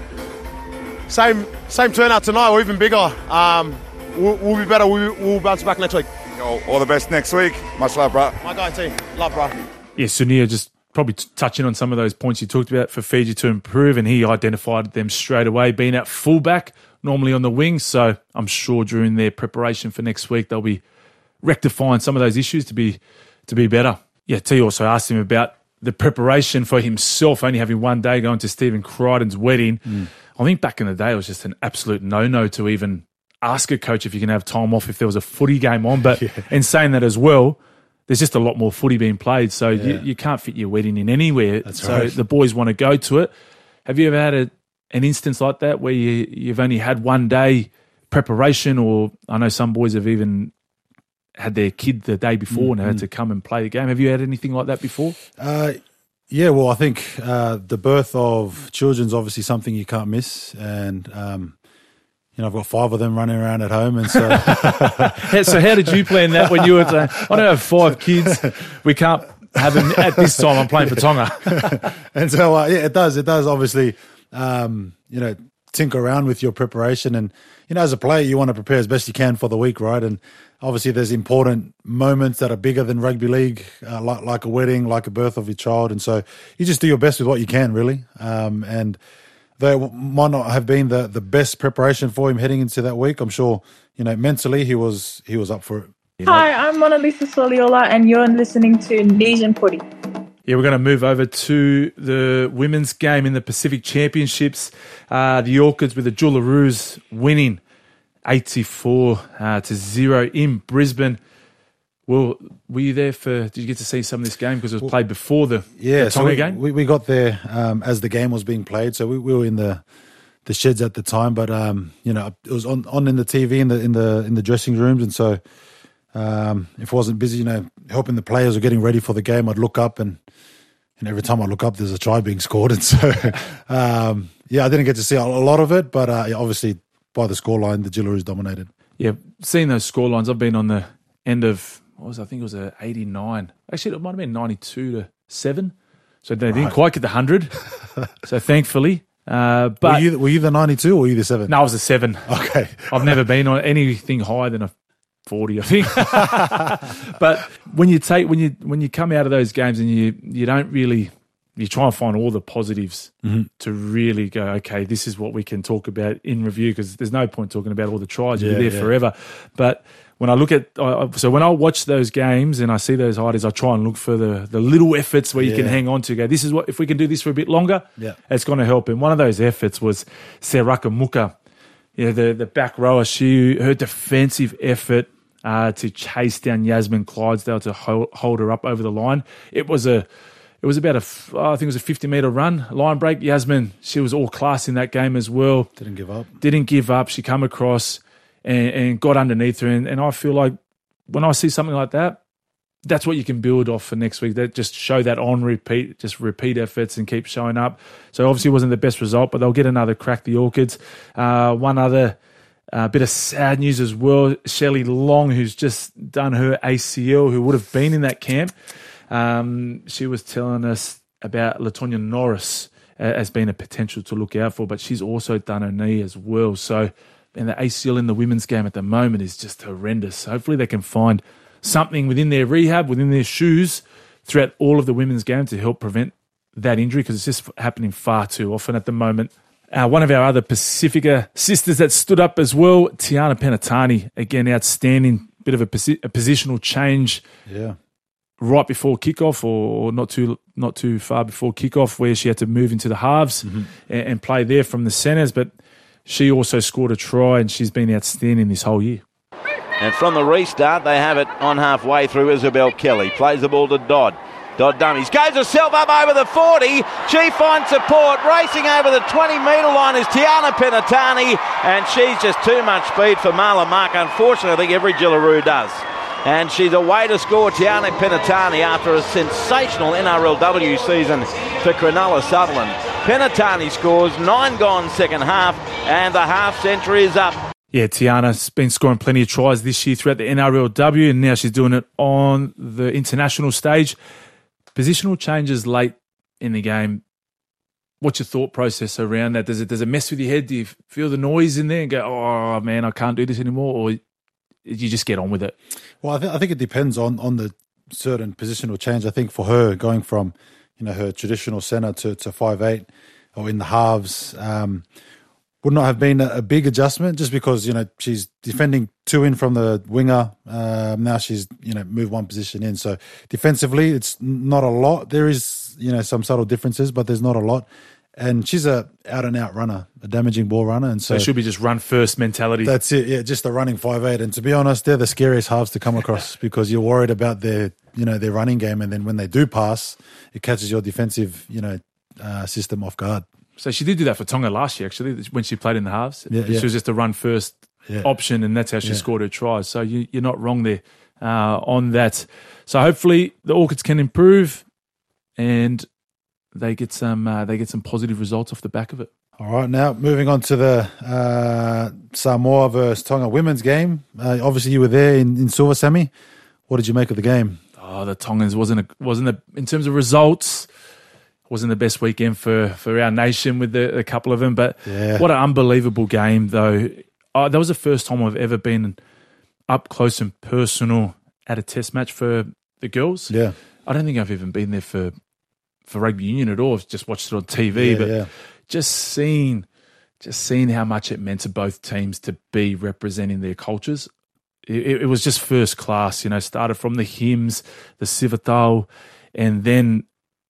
Speaker 10: Same same turnout tonight, or even bigger. Um, we'll, we'll be better. We'll, we'll bounce back next week.
Speaker 8: All, all the best next week. Much love, bro.
Speaker 10: My guy, team. Love, bro.
Speaker 3: Yeah, Sunia just probably t- touching on some of those points you talked about for Fiji to improve, and he identified them straight away, being at fullback, normally on the wing. So I'm sure during their preparation for next week, they'll be rectifying some of those issues to be to be better. Yeah, T also asked him about the preparation for himself, only having one day going to Stephen Crichton's wedding. Mm. I think back in the day, it was just an absolute no-no to even ask a coach if you can have time off if there was a footy game on. But yeah. in saying that as well, there's just a lot more footy being played, so yeah. you, you can't fit your wedding in anywhere.
Speaker 4: That's
Speaker 3: so
Speaker 4: right.
Speaker 3: the boys want to go to it. Have you ever had a, an instance like that where you, you've only had one day preparation, or I know some boys have even had their kid the day before mm-hmm. and had to come and play the game. Have you had anything like that before?
Speaker 4: Uh, yeah, well, I think uh, the birth of children's obviously something you can't miss, and um, you know, I've got five of them running around at home, and so.
Speaker 3: So how did you plan that when you were saying, I don't have five kids, we can't have them at this time, I'm playing for Tonga.
Speaker 4: And so, uh, yeah, it does, it does obviously, um, you know, tinker around with your preparation, and, you know, as a player, you want to prepare as best you can for the week, right? And obviously there's important moments that are bigger than rugby league, uh, like, like a wedding, like a birth of your child, and so you just do your best with what you can, really, um, and though it might not have been the, the best preparation for him heading into that week, I'm sure, you know, mentally he was he was up for it. You know?
Speaker 11: Hi, I'm Mona Lisa Soliola, and you're listening to Nesian Footy.
Speaker 3: Yeah, we're going to move over to the women's game in the Pacific Championships. Uh, the Orchids with the Jularoos winning eighty-four uh, to zero in Brisbane. Well, were you there for, did you get to see some of this game? Because it was played before the,
Speaker 4: yeah,
Speaker 3: the Tonga
Speaker 4: so we,
Speaker 3: game?
Speaker 4: We, we got there um, as the game was being played. So we, we were in the the sheds at the time, but, um, you know, it was on, on in the T V in the in the, in the dressing rooms. And so um, if I wasn't busy, you know, helping the players or getting ready for the game, I'd look up, and, and every time I look up, there's a try being scored. And so, um, yeah, I didn't get to see a lot of it, but uh, obviously by the scoreline, the Jularoos dominated.
Speaker 3: Yeah, seeing those scorelines, I've been on the end of, what was I think it was a eighty-nine. Actually, it might have been ninety-two to seven. So they didn't right. quite get the one hundred. So thankfully. Uh, but
Speaker 4: were you, were you the ninety-two or were you the seven?
Speaker 3: No, I was the seven.
Speaker 4: Okay.
Speaker 3: I've never been on anything higher than a forty, I think. But when you take when you when you come out of those games and you you don't really you try and find all the positives mm-hmm. to really go, okay, this is what we can talk about in review, because there's no point talking about all the tries. You're yeah, there yeah. forever. But when I look at, uh, so when I watch those games and I see those highlights, I try and look for the, the little efforts where you yeah. can hang on to, go, this is what, if we can do this for a bit longer,
Speaker 4: yeah.
Speaker 3: it's going to help. And one of those efforts was Seraka Muka, you know, the, the back rower. She, her defensive effort uh, to chase down Yasmin Clydesdale to hold, hold her up over the line. It was a, it was about a, oh, I think it was a fifty metre run, line break. Yasmin, she was all class in that game as well.
Speaker 4: Didn't give up.
Speaker 3: Didn't give up. She come across and, and got underneath her. And, and I feel like when I see something like that, that's what you can build off for next week. That just show that on repeat, just repeat efforts and keep showing up. So obviously it wasn't the best result, but they'll get another crack, the Orchids. Uh, one other uh, bit of sad news as well, Shelley Long, who's just done her A C L, who would have been in that camp. Um, she was telling us about Latonya Norris as being a potential to look out for, but she's also done her knee as well. So, and the A C L in the women's game at the moment is just horrendous. Hopefully they can find something within their rehab, within their shoes, throughout all of the women's game to help prevent that injury, because it's just happening far too often at the moment. Uh, one of our other Pacifica sisters that stood up as well, Tiana Penatani, again, outstanding, bit of a, posi- a positional change.
Speaker 4: Yeah.
Speaker 3: Right before kickoff, or not too not too far before kickoff, where she had to move into the halves mm-hmm. and, and play there from the centres. But she also scored a try, and she's been outstanding this whole year.
Speaker 7: And from the restart, they have it on halfway through. Isabel Kelly plays the ball to Dodd. Dodd Dummies goes herself up over the forty. She finds support. Racing over the twenty metre line is Tiana Penatani, and she's just too much speed for Marla Mark. Unfortunately, I think every Jillaroo does. And she's away to score Tiana Penatani after a sensational N R L W season for Cronulla Sutherland. Penatani scores, nine gone second half, and the half century is up.
Speaker 3: Yeah, Tiana's been scoring plenty of tries this year throughout the N R L W, and now she's doing it on the international stage. Positional changes late in the game. What's your thought process around that? Does it does it mess with your head? Do you feel the noise in there and go, oh, man, I can't do this anymore? Or you just get on with it?
Speaker 4: Well, I, th- I think it depends on, on the certain positional change. I think for her, going from you know her traditional centre to, to five eight or in the halves um, would not have been a, a big adjustment, just because you know she's defending two in from the winger. Um, now she's you know moved one position in. So defensively, it's not a lot. There is you know some subtle differences, but there's not a lot. And she's a out and out runner, a damaging ball runner, and so,
Speaker 3: so it should be just run first mentality.
Speaker 4: That's it, yeah, just a running five eight. And to be honest, they're the scariest halves to come across because you're worried about their you know their running game, and then when they do pass, it catches your defensive you know uh, system off guard.
Speaker 3: So she did do that for Tonga last year, actually, when she played in the halves.
Speaker 4: Yeah, yeah.
Speaker 3: She was just a run first yeah. option, and that's how she yeah. scored her tries. So you, you're not wrong there uh, on that. So hopefully the Orchids can improve, and they get some uh, they get some positive results off the back of it.
Speaker 4: All right, now moving on to the uh, Samoa versus Tonga women's game. Uh, obviously, you were there in, in Silver Semi. What did you make of the game?
Speaker 3: Oh, the Tongans wasn't a, wasn't a, in terms of results, wasn't the best weekend for, for our nation with the, a couple of them. But
Speaker 4: yeah.
Speaker 3: what an unbelievable game, though. Oh, that was the first time I've ever been up close and personal at a test match for the girls.
Speaker 4: Yeah,
Speaker 3: I don't think I've even been there for. for rugby union at all. I've just watched it on T V,
Speaker 4: yeah,
Speaker 3: but
Speaker 4: yeah.
Speaker 3: just seeing just seeing how much it meant to both teams to be representing their cultures. It, it was just first class, you know, started from the hymns, the sivatau, and then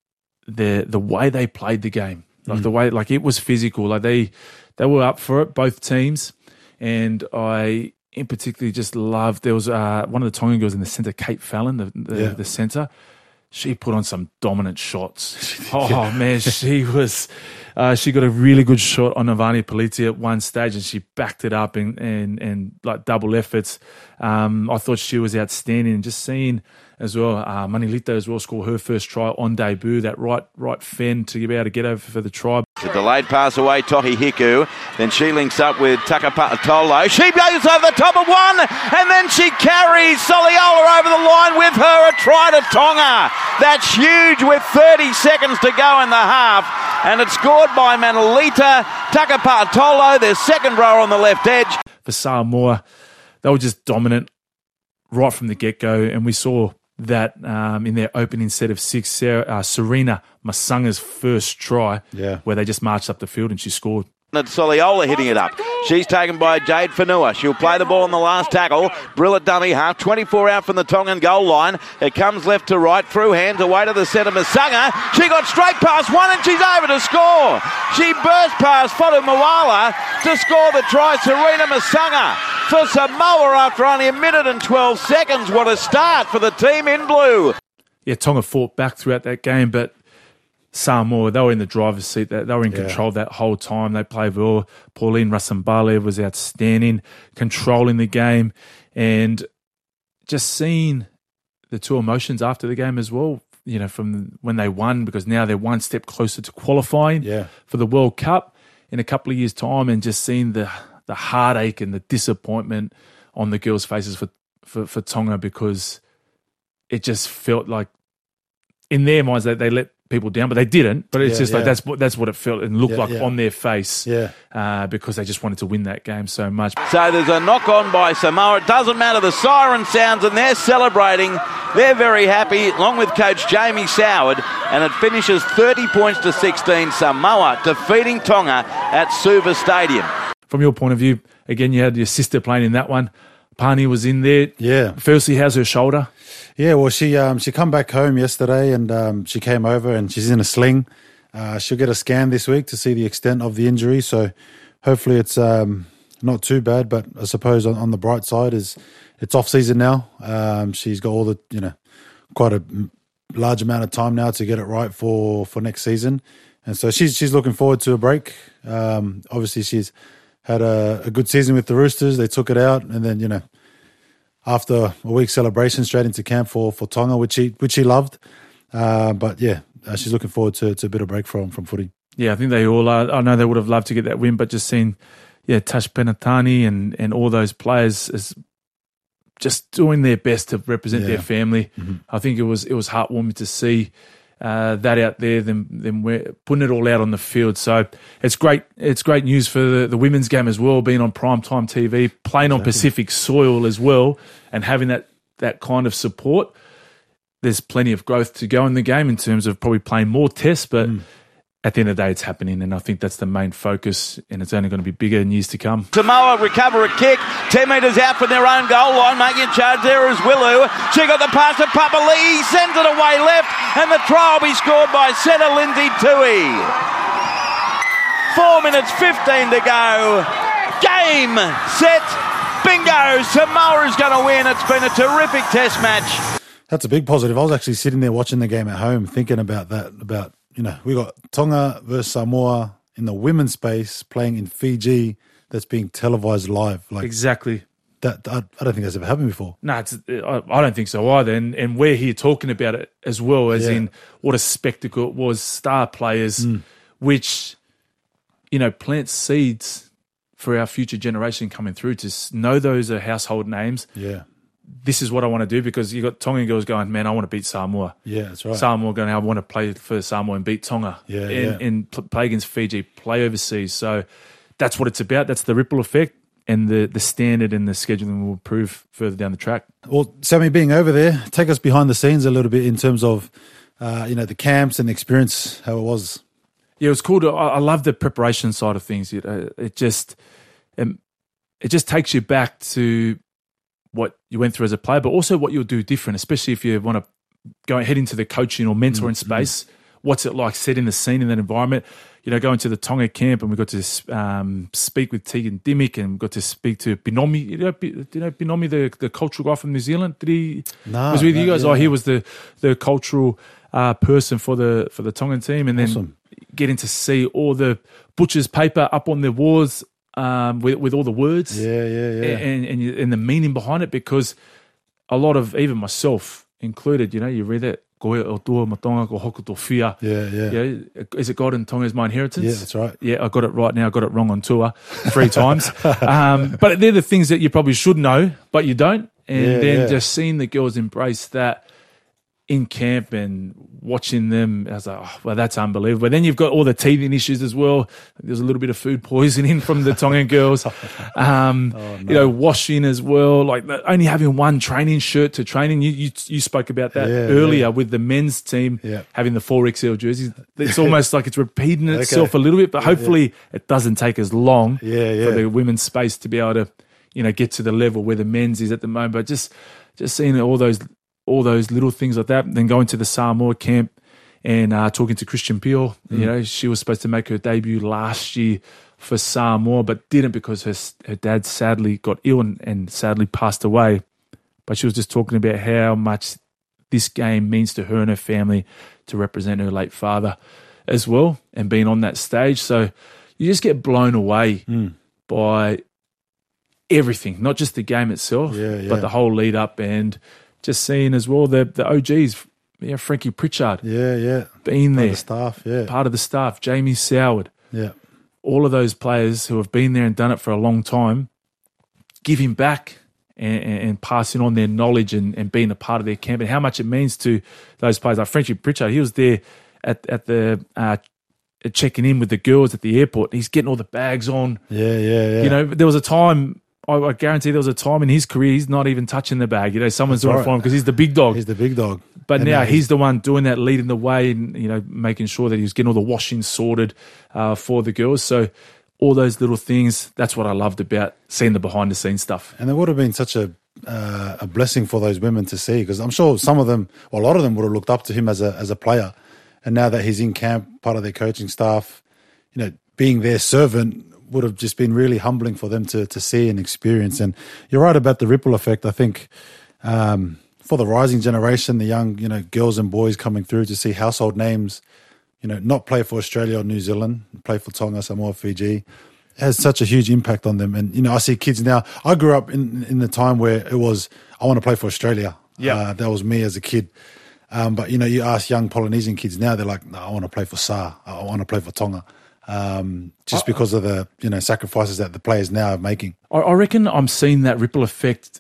Speaker 3: the the way they played the game. Like mm. the way like it was physical. Like they they were up for it, both teams. And I in particular just loved there was uh, one of the Tongan girls in the centre, Kate Fallon, the the,
Speaker 4: yeah.
Speaker 3: the centre. She put on some dominant shots. Oh, man, she was... Uh, she got a really good shot on Ivani Politi at one stage, and she backed it up in, in, in like double efforts. Um, I thought she was outstanding. And just seeing as well, uh, Manilita as well scored her first try on debut, that right right fend to be able to get over for the try.
Speaker 7: The delayed pass away, Tohi Hiku. Then she links up with Takapatolo. She goes over the top of one, and then she carries Soliola over the line with her. A try to Tonga. That's huge with thirty seconds to go in the half. And it's scored by Manilita Takapatolo, their second rower on the left edge.
Speaker 3: For Samoa, they were just dominant right from the get-go, and we saw that um, in their opening set of six, Sarah, uh, Serena Masanga's first try,
Speaker 4: yeah.
Speaker 3: where they just marched up the field and she scored.
Speaker 7: Soliola hitting it up. She's taken by Jade Fanua. She'll play the ball on the last tackle. Brill at dummy half. twenty-four out from the Tongan goal line. It comes left to right. Through hands away to the centre. Masanga. She got straight past one and she's over to score. She burst past Fotu Mawala to score the try. Serena Masanga for Samoa after only a minute and twelve seconds. What a start for the team in blue.
Speaker 3: Yeah, Tonga fought back throughout that game, but Samoa, they were in the driver's seat. They were in
Speaker 4: yeah.
Speaker 3: control that whole time. They played well. Pauline Rasambale was outstanding, controlling the game, and just seeing the two emotions after the game as well, you know, from when they won, because now they're one step closer to qualifying
Speaker 4: yeah.
Speaker 3: for the World Cup in a couple of years' time, and just seeing the, the heartache and the disappointment on the girls' faces for, for, for Tonga, because it just felt like in their minds that they let people down, but they didn't. But it's
Speaker 4: yeah,
Speaker 3: just
Speaker 4: yeah.
Speaker 3: like that's what that's what it felt and looked
Speaker 4: yeah,
Speaker 3: like
Speaker 4: yeah.
Speaker 3: on their face,
Speaker 4: yeah,
Speaker 3: uh, because they just wanted to win that game so much.
Speaker 7: So there's a knock on by Samoa. It doesn't matter. The siren sounds and they're celebrating. They're very happy, along with coach Jamie Soward, and it finishes thirty points to sixteen. Samoa defeating Tonga at Suva Stadium.
Speaker 3: From your point of view, again, you had your sister playing in that one. Pani was in there.
Speaker 4: Yeah.
Speaker 3: Firstly, how's her shoulder?
Speaker 4: Yeah, well, she um, she come back home yesterday, and um, she came over and she's in a sling. Uh, she'll get a scan this week to see the extent of the injury. So hopefully it's um, not too bad. But I suppose on, on the bright side is it's off season now. Um, she's got all the you know quite a large amount of time now to get it right for, for next season. And so she's she's looking forward to a break. Um, obviously, she's had a, a good season with the Roosters. They took it out, and then, you know, after a week celebration, straight into camp for, for Tonga, which he which he loved. Uh, but yeah, uh, she's looking forward to, to a bit of break from from footy.
Speaker 3: Yeah, I think they all are. I know they would have loved to get that win, but just seeing, yeah, Tash Penatani and, and all those players as just doing their best to represent
Speaker 4: Yeah.
Speaker 3: their family.
Speaker 4: Mhm.
Speaker 3: I think it was it was heartwarming to see uh, that out there, them them we're putting it all out on the field. So it's great. It's great news for the, the women's game as well, being on primetime T V, playing on Pacific soil as well, and having that that kind of support. There's plenty of growth to go in the game in terms of probably playing more tests, but
Speaker 4: Mm.
Speaker 3: at the end of the day, it's happening, and I think that's the main focus, and it's only going to be bigger in years to come.
Speaker 7: Samoa recover a kick, ten metres out from their own goal line, making charge there is Willu. She got the pass to Papa Lee, he sends it away left, and the try will be scored by centre Lindsay Tui. Four minutes fifteen to go. Game, set, bingo. Samoa is going to win. It's been a terrific test match.
Speaker 4: That's a big positive. I was actually sitting there watching the game at home, thinking about that. About you know, we got Tonga versus Samoa in the women's space playing in Fiji. That's being televised live. Like
Speaker 3: Exactly.
Speaker 4: that. I, I don't think that's ever happened before.
Speaker 3: No, it's, I, I don't think so either. And, and we're here talking about it as well, as
Speaker 4: Yeah.
Speaker 3: in what a spectacle it was, star players,
Speaker 4: Mm.
Speaker 3: which, you know, plant seeds for our future generation coming through to s- know those are household names.
Speaker 4: Yeah,
Speaker 3: This is what I want to do, because you got Tongan girls going, man, I want to beat Samoa.
Speaker 4: yeah, that's right.
Speaker 3: Samoa going, I want to play for Samoa and beat Tonga.
Speaker 4: Yeah,
Speaker 3: and,
Speaker 4: yeah.
Speaker 3: and pl- play against Fiji, play overseas. So that's what it's about. That's the ripple effect, and the, the standard and the scheduling will improve further down the track.
Speaker 4: Well, Sammy, being over there, take us behind the scenes a little bit in terms of uh, you know, the camps and the experience, how it was.
Speaker 3: Yeah, it was cool. To, I, I love the preparation side of things. It, uh, it just um, it just takes you back to what you went through as a player, but also what you'll do different, especially if you want to go head into the coaching or mentoring
Speaker 4: Mm-hmm.
Speaker 3: space. What's it like setting the scene in that environment? You know, going to the Tonga camp, and we got to um, speak with Tegan Dimmick, and we got to speak to Binomi. You know, B- do you know Binomi, the, the cultural guy from New Zealand? Did he
Speaker 4: No,
Speaker 3: was with you
Speaker 4: no,
Speaker 3: guys?
Speaker 4: yeah.
Speaker 3: Oh, he was the the cultural uh, person for the for the Tongan team, and then
Speaker 4: Awesome.
Speaker 3: getting to see all the butcher's paper up on their walls um, with with all the words,
Speaker 4: Yeah, yeah, yeah.
Speaker 3: and and, you, and the meaning behind it. Because a lot of, even myself included, you know, you read it. Goia o tua matonga ko hoku tō whia.
Speaker 4: Yeah, yeah.
Speaker 3: Yeah, is it God and Tonga is my inheritance?
Speaker 4: Yeah, that's right.
Speaker 3: Yeah, I got it right now. I got it wrong on tour three times. Um, but they're the things that you probably should know, but you don't. And
Speaker 4: Yeah,
Speaker 3: then
Speaker 4: yeah.
Speaker 3: just seeing the girls embrace that in camp and watching them, I was like, oh, well, that's unbelievable. Then you've got all the teething issues as well. There's a little bit of food poisoning from the Tongan girls. Um,
Speaker 4: Oh,
Speaker 3: You know, washing as well. Like the- only having one training shirt to training. You you, you spoke about that
Speaker 4: Yeah,
Speaker 3: earlier
Speaker 4: yeah.
Speaker 3: with the men's team
Speaker 4: Yeah.
Speaker 3: having the four X L jerseys. It's almost like it's repeating
Speaker 4: Okay.
Speaker 3: itself a little bit, but hopefully it doesn't take as long
Speaker 4: Yeah, yeah.
Speaker 3: for the women's space to be able to, you know, get to the level where the men's is at the moment. But just just seeing all those all those little things like that, and then going to the Samoa camp and uh, talking to Christian Peel.
Speaker 4: Mm.
Speaker 3: You know, she was supposed to make her debut last year for Samoa, but didn't because her her dad sadly got ill and, and sadly passed away. But she was just talking about how much this game means to her and her family to represent her late father as well, and being on that stage. So you just get blown away
Speaker 4: Mm.
Speaker 3: by everything, not just the game itself,
Speaker 4: Yeah, yeah.
Speaker 3: but the whole lead up, and just seeing as well the the O Gs, you know, Frankie Pritchard
Speaker 4: Yeah, yeah.
Speaker 3: being
Speaker 4: Part
Speaker 3: there,
Speaker 4: of the staff, yeah.
Speaker 3: part of the staff, Jamie Soward,
Speaker 4: Yeah.
Speaker 3: all of those players who have been there and done it for a long time, giving back and, and, and passing on their knowledge and, and being a part of their camp, and how much it means to those players. Like Frankie Pritchard, he was there at at the uh, checking in with the girls at the airport. He's getting all the bags on.
Speaker 4: Yeah, yeah, yeah.
Speaker 3: You know, there was a time, I, I guarantee there was a time in his career he's not even touching the bag. You know, someone's
Speaker 4: That's
Speaker 3: doing
Speaker 4: right.
Speaker 3: it for him because he's the big dog.
Speaker 4: He's the big dog.
Speaker 3: But
Speaker 4: And
Speaker 3: now
Speaker 4: now
Speaker 3: he's,
Speaker 4: he's-
Speaker 3: the one doing that, leading the way, and you know, making sure that he was getting all the washing sorted uh, for the girls. So all those little things, that's what I loved about seeing the behind the scenes stuff.
Speaker 4: And it would have been such a uh, a blessing for those women to see, because I'm sure some of them, well, a lot of them would have looked up to him as a as a player. And now that he's in camp, part of their coaching staff, you know, being their servant would have just been really humbling for them to to see and experience. And you're right about the ripple effect. I think um, for the rising generation, the young, you know, girls and boys coming through to see household names, you know, not play for Australia or New Zealand, play for Tonga, Samoa, Fiji, has such a huge impact on them. And, you know, I see kids now. I grew up in in the time where it was, I want to play for Australia.
Speaker 3: Yeah.
Speaker 4: Uh, that was me as a kid. Um, but, you know, you ask young Polynesian kids now, they're like, no, I want to play for S A R. I want to play for Tonga. Um, just because of the, you know, sacrifices that the players now are making.
Speaker 3: I, I reckon I'm seeing that ripple effect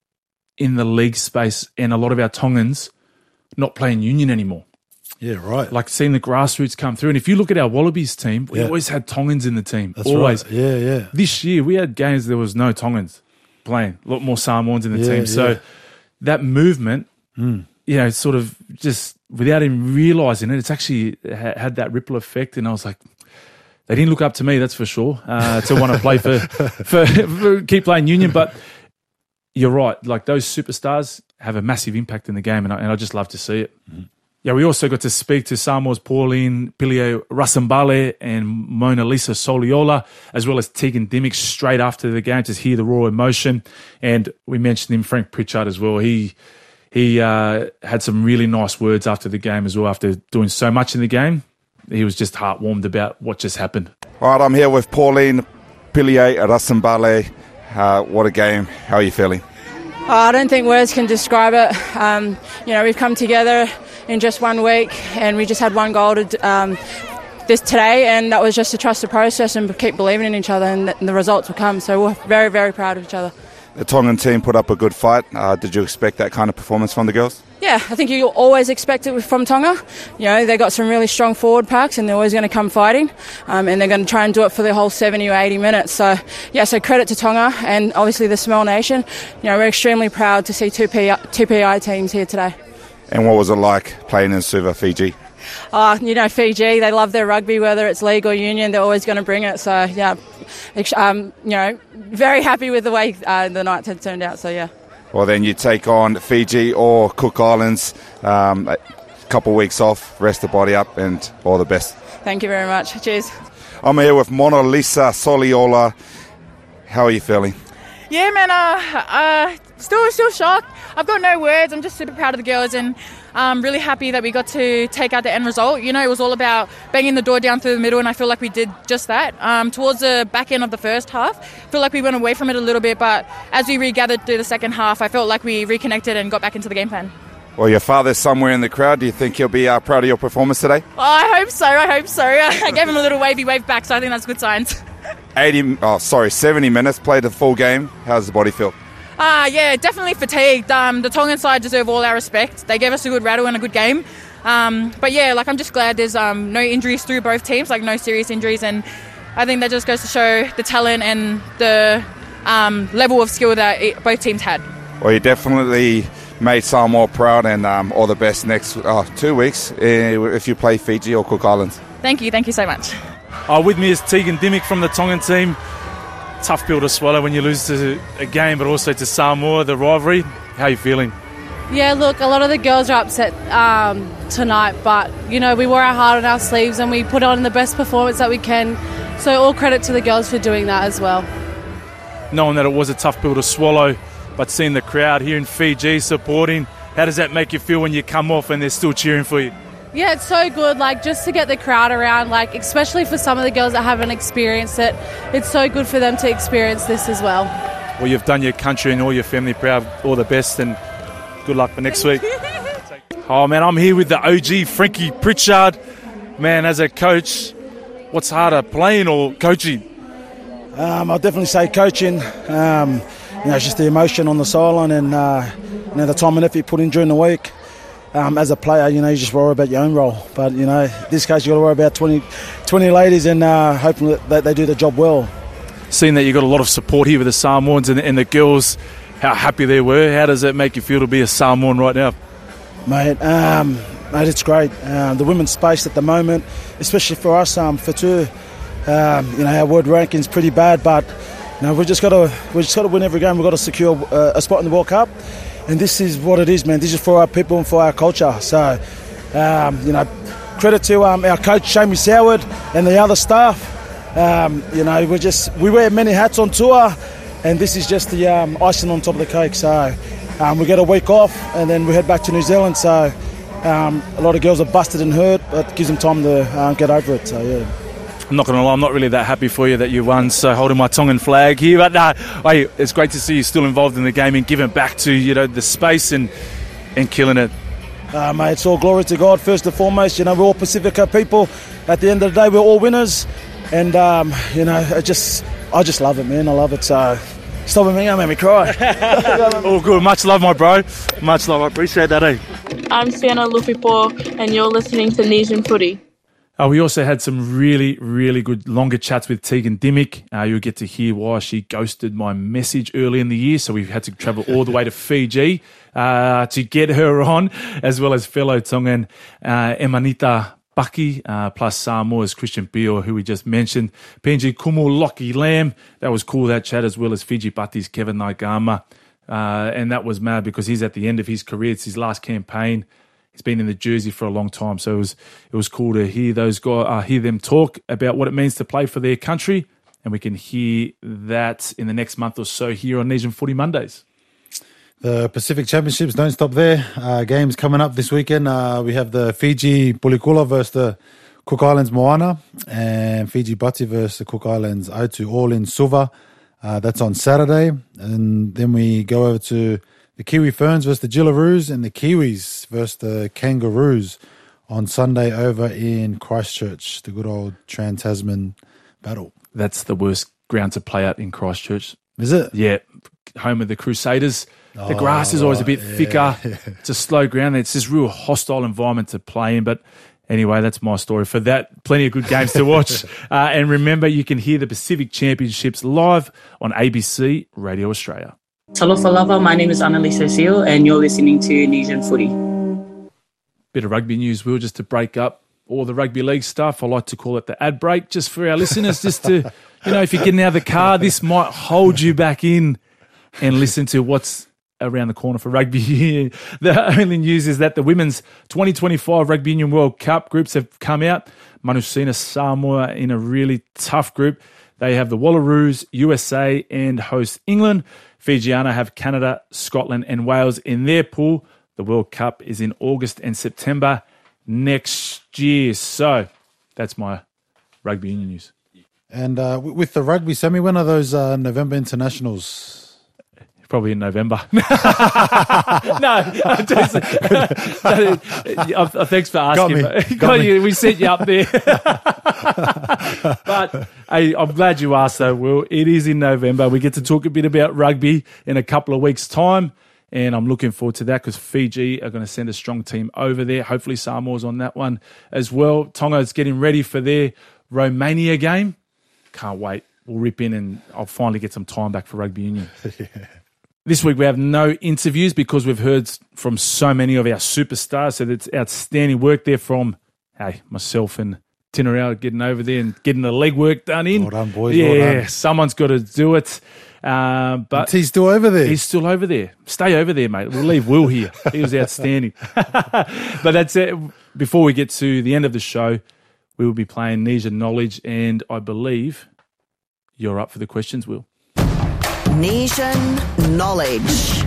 Speaker 3: in the league space and a lot of our Tongans not playing union anymore.
Speaker 4: Yeah, right.
Speaker 3: Like seeing the grassroots come through. And if you look at our Wallabies team, we
Speaker 4: Yeah.
Speaker 3: always had Tongans in the team.
Speaker 4: That's
Speaker 3: always.
Speaker 4: right. Yeah, yeah.
Speaker 3: This year, we had games there was no Tongans playing. A lot more Samoans in the
Speaker 4: Yeah,
Speaker 3: team. So
Speaker 4: yeah.
Speaker 3: that movement,
Speaker 4: Mm.
Speaker 3: you know, sort of just without him realising it, it's actually ha- had that ripple effect. And I was like, they didn't look up to me, that's for sure, uh, to want to play for, for, for keep playing union. But you're right. Like those superstars have a massive impact in the game. And I, and I just love to see it. Mm. Yeah, we also got to speak to Samoa's Pauline Pili'e-Rasambale and Mona Lisa Soliola, as well as Tegan Dimmick straight after the game to hear the raw emotion. And we mentioned him, Frank Pritchard, as well. He he uh, had some really nice words after the game as well, after doing so much in the game. He was just heartwarmed about what just happened.
Speaker 8: All right, I'm here with Pauline Pili'e-Rasambale. Uh, what a game. How are you feeling?
Speaker 12: Oh, I don't think words can describe it. Um, you know, we've come together in just one week and we just had one goal to, um, this today, and that was just to trust the process and keep believing in each other, and the, and the results will come. So we're very, very proud of each other.
Speaker 8: The Tongan team put up a good fight. Uh, did you expect that kind of performance from the girls?
Speaker 12: Yeah, I think you always expect it from Tonga. You know, they got some really strong forward packs and they're always going to come fighting, um, and they're going to try and do it for the whole seventy or eighty minutes. So, yeah, so credit to Tonga and obviously the Small Nation. You know, we're extremely proud to see two P I teams here today.
Speaker 8: And what was it like playing in Suva, Fiji?
Speaker 12: Uh, you know, Fiji, they love their rugby, whether it's league or union, they're always going to bring it. So, yeah, um, you know, very happy with the way uh, the night had turned out. So, yeah.
Speaker 8: Well, then you take on Fiji or Cook Islands, um, a couple of weeks off, rest the body up, and all the best.
Speaker 12: Thank you very much. Cheers.
Speaker 8: I'm here with Mona Lisa Soliola. How are you feeling?
Speaker 13: Yeah, man, uh, uh, still still shocked. I've got no words. I'm just super proud of the girls and I'm really happy that we got to take out the end result. You know, it was all about banging the door down through the middle, and I feel like we did just that. Um, towards the back end of the first half, I feel like we went away from it a little bit, but as we regathered through the second half, I felt like we reconnected and got back into the game plan.
Speaker 8: Well, your father's somewhere in the crowd. Do you think he'll be uh, proud of your performance today?
Speaker 13: Oh, I hope so, I hope so. I gave him a little wavy wave back, so I think that's good signs.
Speaker 8: eighty, oh, sorry, seventy minutes, played the full game. How does the body feel?
Speaker 13: Ah, uh, yeah, definitely fatigued. Um, the Tongan side deserve all our respect. They gave us a good rattle and a good game. Um, but yeah, like I'm just glad there's um, no injuries through both teams, like no serious injuries, and I think that just goes to show the talent and the um, level of skill that it, both teams had.
Speaker 8: Well, you definitely made Samoa proud, and um, all the best next uh, two weeks uh, if you play Fiji or Cook Islands.
Speaker 13: Thank you, thank you so much.
Speaker 3: Uh, with me is Tegan Dimmick from the Tongan team. Tough pill to swallow when you lose to a game, but also to Samoa, the rivalry. How are you feeling?
Speaker 14: Yeah, look, a lot of the girls are upset um, tonight, but, you know, we wore our heart on our sleeves and we put on the best performance that we can. So all credit to the girls for doing that as well.
Speaker 3: Knowing that it was a tough pill to swallow, but seeing the crowd here in Fiji supporting, how does that make you feel when you come off and they're still cheering for you?
Speaker 14: Yeah, it's so good, like, just to get the crowd around, like, especially for some of the girls that haven't experienced it. It's so good for them to experience this as well.
Speaker 3: Well, you've done your country and all your family proud. All the best and good luck for next week. Oh, man, I'm here with the O G, Frankie Pritchard. Man, as a coach, what's harder, playing or coaching?
Speaker 15: Um, I'll definitely say coaching. Um, you know, it's just the emotion on the sideline and uh, you know, the time and effort you put in during the week. Um, as a player, you know, you just worry about your own role. But, you know, in this case, you've got to worry about twenty, twenty ladies and uh, hoping that they do the job well.
Speaker 3: Seeing that you've got a lot of support here with the Samoans and, and the girls, how happy they were, how does it make you feel to be a Samoan right now?
Speaker 15: Mate, um, mate, it's great. Um, the women's space at the moment, especially for us, um, for two, um, you know, our world ranking's pretty bad, but you know, we just got to we just got to win every game. We've got to secure uh, a spot in the World Cup. And this is what it is, man. This is for our people and for our culture. So, um, you know, credit to um, our coach, Jamie Soward, and the other staff. Um, you know, we just we wear many hats on tour, and this is just the um, icing on top of the cake. So, um, we get a week off and then we head back to New Zealand. So um, a lot of girls are busted and hurt, but it gives them time to uh, get over it. So yeah.
Speaker 3: I'm not going to lie, I'm not really that happy for you that you won, so holding my Tongan flag here. But no, hey, it's great to see you still involved in the game and giving back to, you know, the space and and killing it.
Speaker 15: Uh, mate, it's all glory to God first and foremost. You know, we're all Pacifica people. At the end of the day, we're all winners, and um, you know, I just, I just love it, man. I love it. So stop at me, I made me cry.
Speaker 3: All good. Much love, my bro. Much love. I appreciate that. Eh?
Speaker 16: I'm Sienna Lufipo, and you're listening to Nesian Footy.
Speaker 3: Uh, we also had some really, really good longer chats with Tegan Dimmick. Uh, you'll get to hear why she ghosted my message early in the year, so we've had to travel all the way to Fiji uh, to get her on, as well as fellow Tongan uh, Emanita Baki, uh, plus Samoa's Christian Pio, who we just mentioned. Penji Kumu, Lockie Lamb. That was cool, that chat, as well as Fiji Pati's Kevin Naigama. Uh, and that was mad because he's at the end of his career. It's his last campaign. He's been in the jersey for a long time, so it was it was cool to hear those guys, uh, hear them talk about what it means to play for their country, and we can hear that in the next month or so here on Nesian Footy Mondays.
Speaker 4: The Pacific Championships don't stop there. Uh, games coming up this weekend. Uh, we have the Fiji Pulikula versus the Cook Islands Moana, and Fiji Bati versus the Cook Islands Autu, all in Suva. Uh, that's on Saturday, and then we go over to the Kiwi Ferns versus the Jillaroos, and the Kiwis versus the Kangaroos on Sunday over in Christchurch, the good old Trans-Tasman battle.
Speaker 3: That's the worst ground to play at in Christchurch.
Speaker 4: Is it?
Speaker 3: Yeah, home of the Crusaders. The
Speaker 4: Oh,
Speaker 3: grass is always a bit
Speaker 4: yeah,
Speaker 3: thicker.
Speaker 4: yeah.
Speaker 3: It's a slow ground. It's this real hostile environment to play in, but anyway, that's my story for that. Plenty of good games to watch. uh, and remember, you can hear the Pacific Championships live on A B C Radio Australia.
Speaker 17: Talofa lava, my name is Annalisa Seal and you're listening to Nesian Footy.
Speaker 3: Bit of rugby news, Will, just to break up all the rugby league stuff. I like to call it the ad break, just for our listeners, just to, you know, if you're getting out of the car, this might hold you back in and listen to what's around the corner for rugby here. The only news is that the women's twenty twenty-five Rugby Union World Cup groups have come out. Manusina Samoa in a really tough group. They have the Wallaroos, U S A, and host England. Fijiana have Canada, Scotland, and Wales in their pool. The World Cup is in August and September next year. So that's my rugby union news.
Speaker 4: And uh, with the rugby, Sammy, when are those uh, November internationals?
Speaker 3: Probably in November. no, just, uh, thanks for asking.
Speaker 4: Got me.
Speaker 3: Got you. We set you up there. But hey, I'm glad you asked, though, Will. It is in November. We get to talk a bit about rugby in a couple of weeks' time, and I'm looking forward to that because Fiji are going to send a strong team over there. Hopefully Samoa's on that one as well. Tonga is getting ready for their Romania game. Can't wait. We'll rip in and I'll finally get some time back for rugby union.
Speaker 4: yeah.
Speaker 3: This week we have no interviews because we've heard from so many of our superstars. So that's outstanding work there from, hey, myself and Tinarau getting over there and getting the legwork done in.
Speaker 4: Well done, boys.
Speaker 3: Yeah,
Speaker 4: well done.
Speaker 3: someone's got to do it. Um, but
Speaker 4: he's still over there.
Speaker 3: He's still over there. Stay over there, mate. We'll leave Will here. He was outstanding. But that's it. Before we get to the end of the show, we will be playing Nesian Knowledge, and I believe you're up for the questions, Will.
Speaker 2: Nesian Knowledge.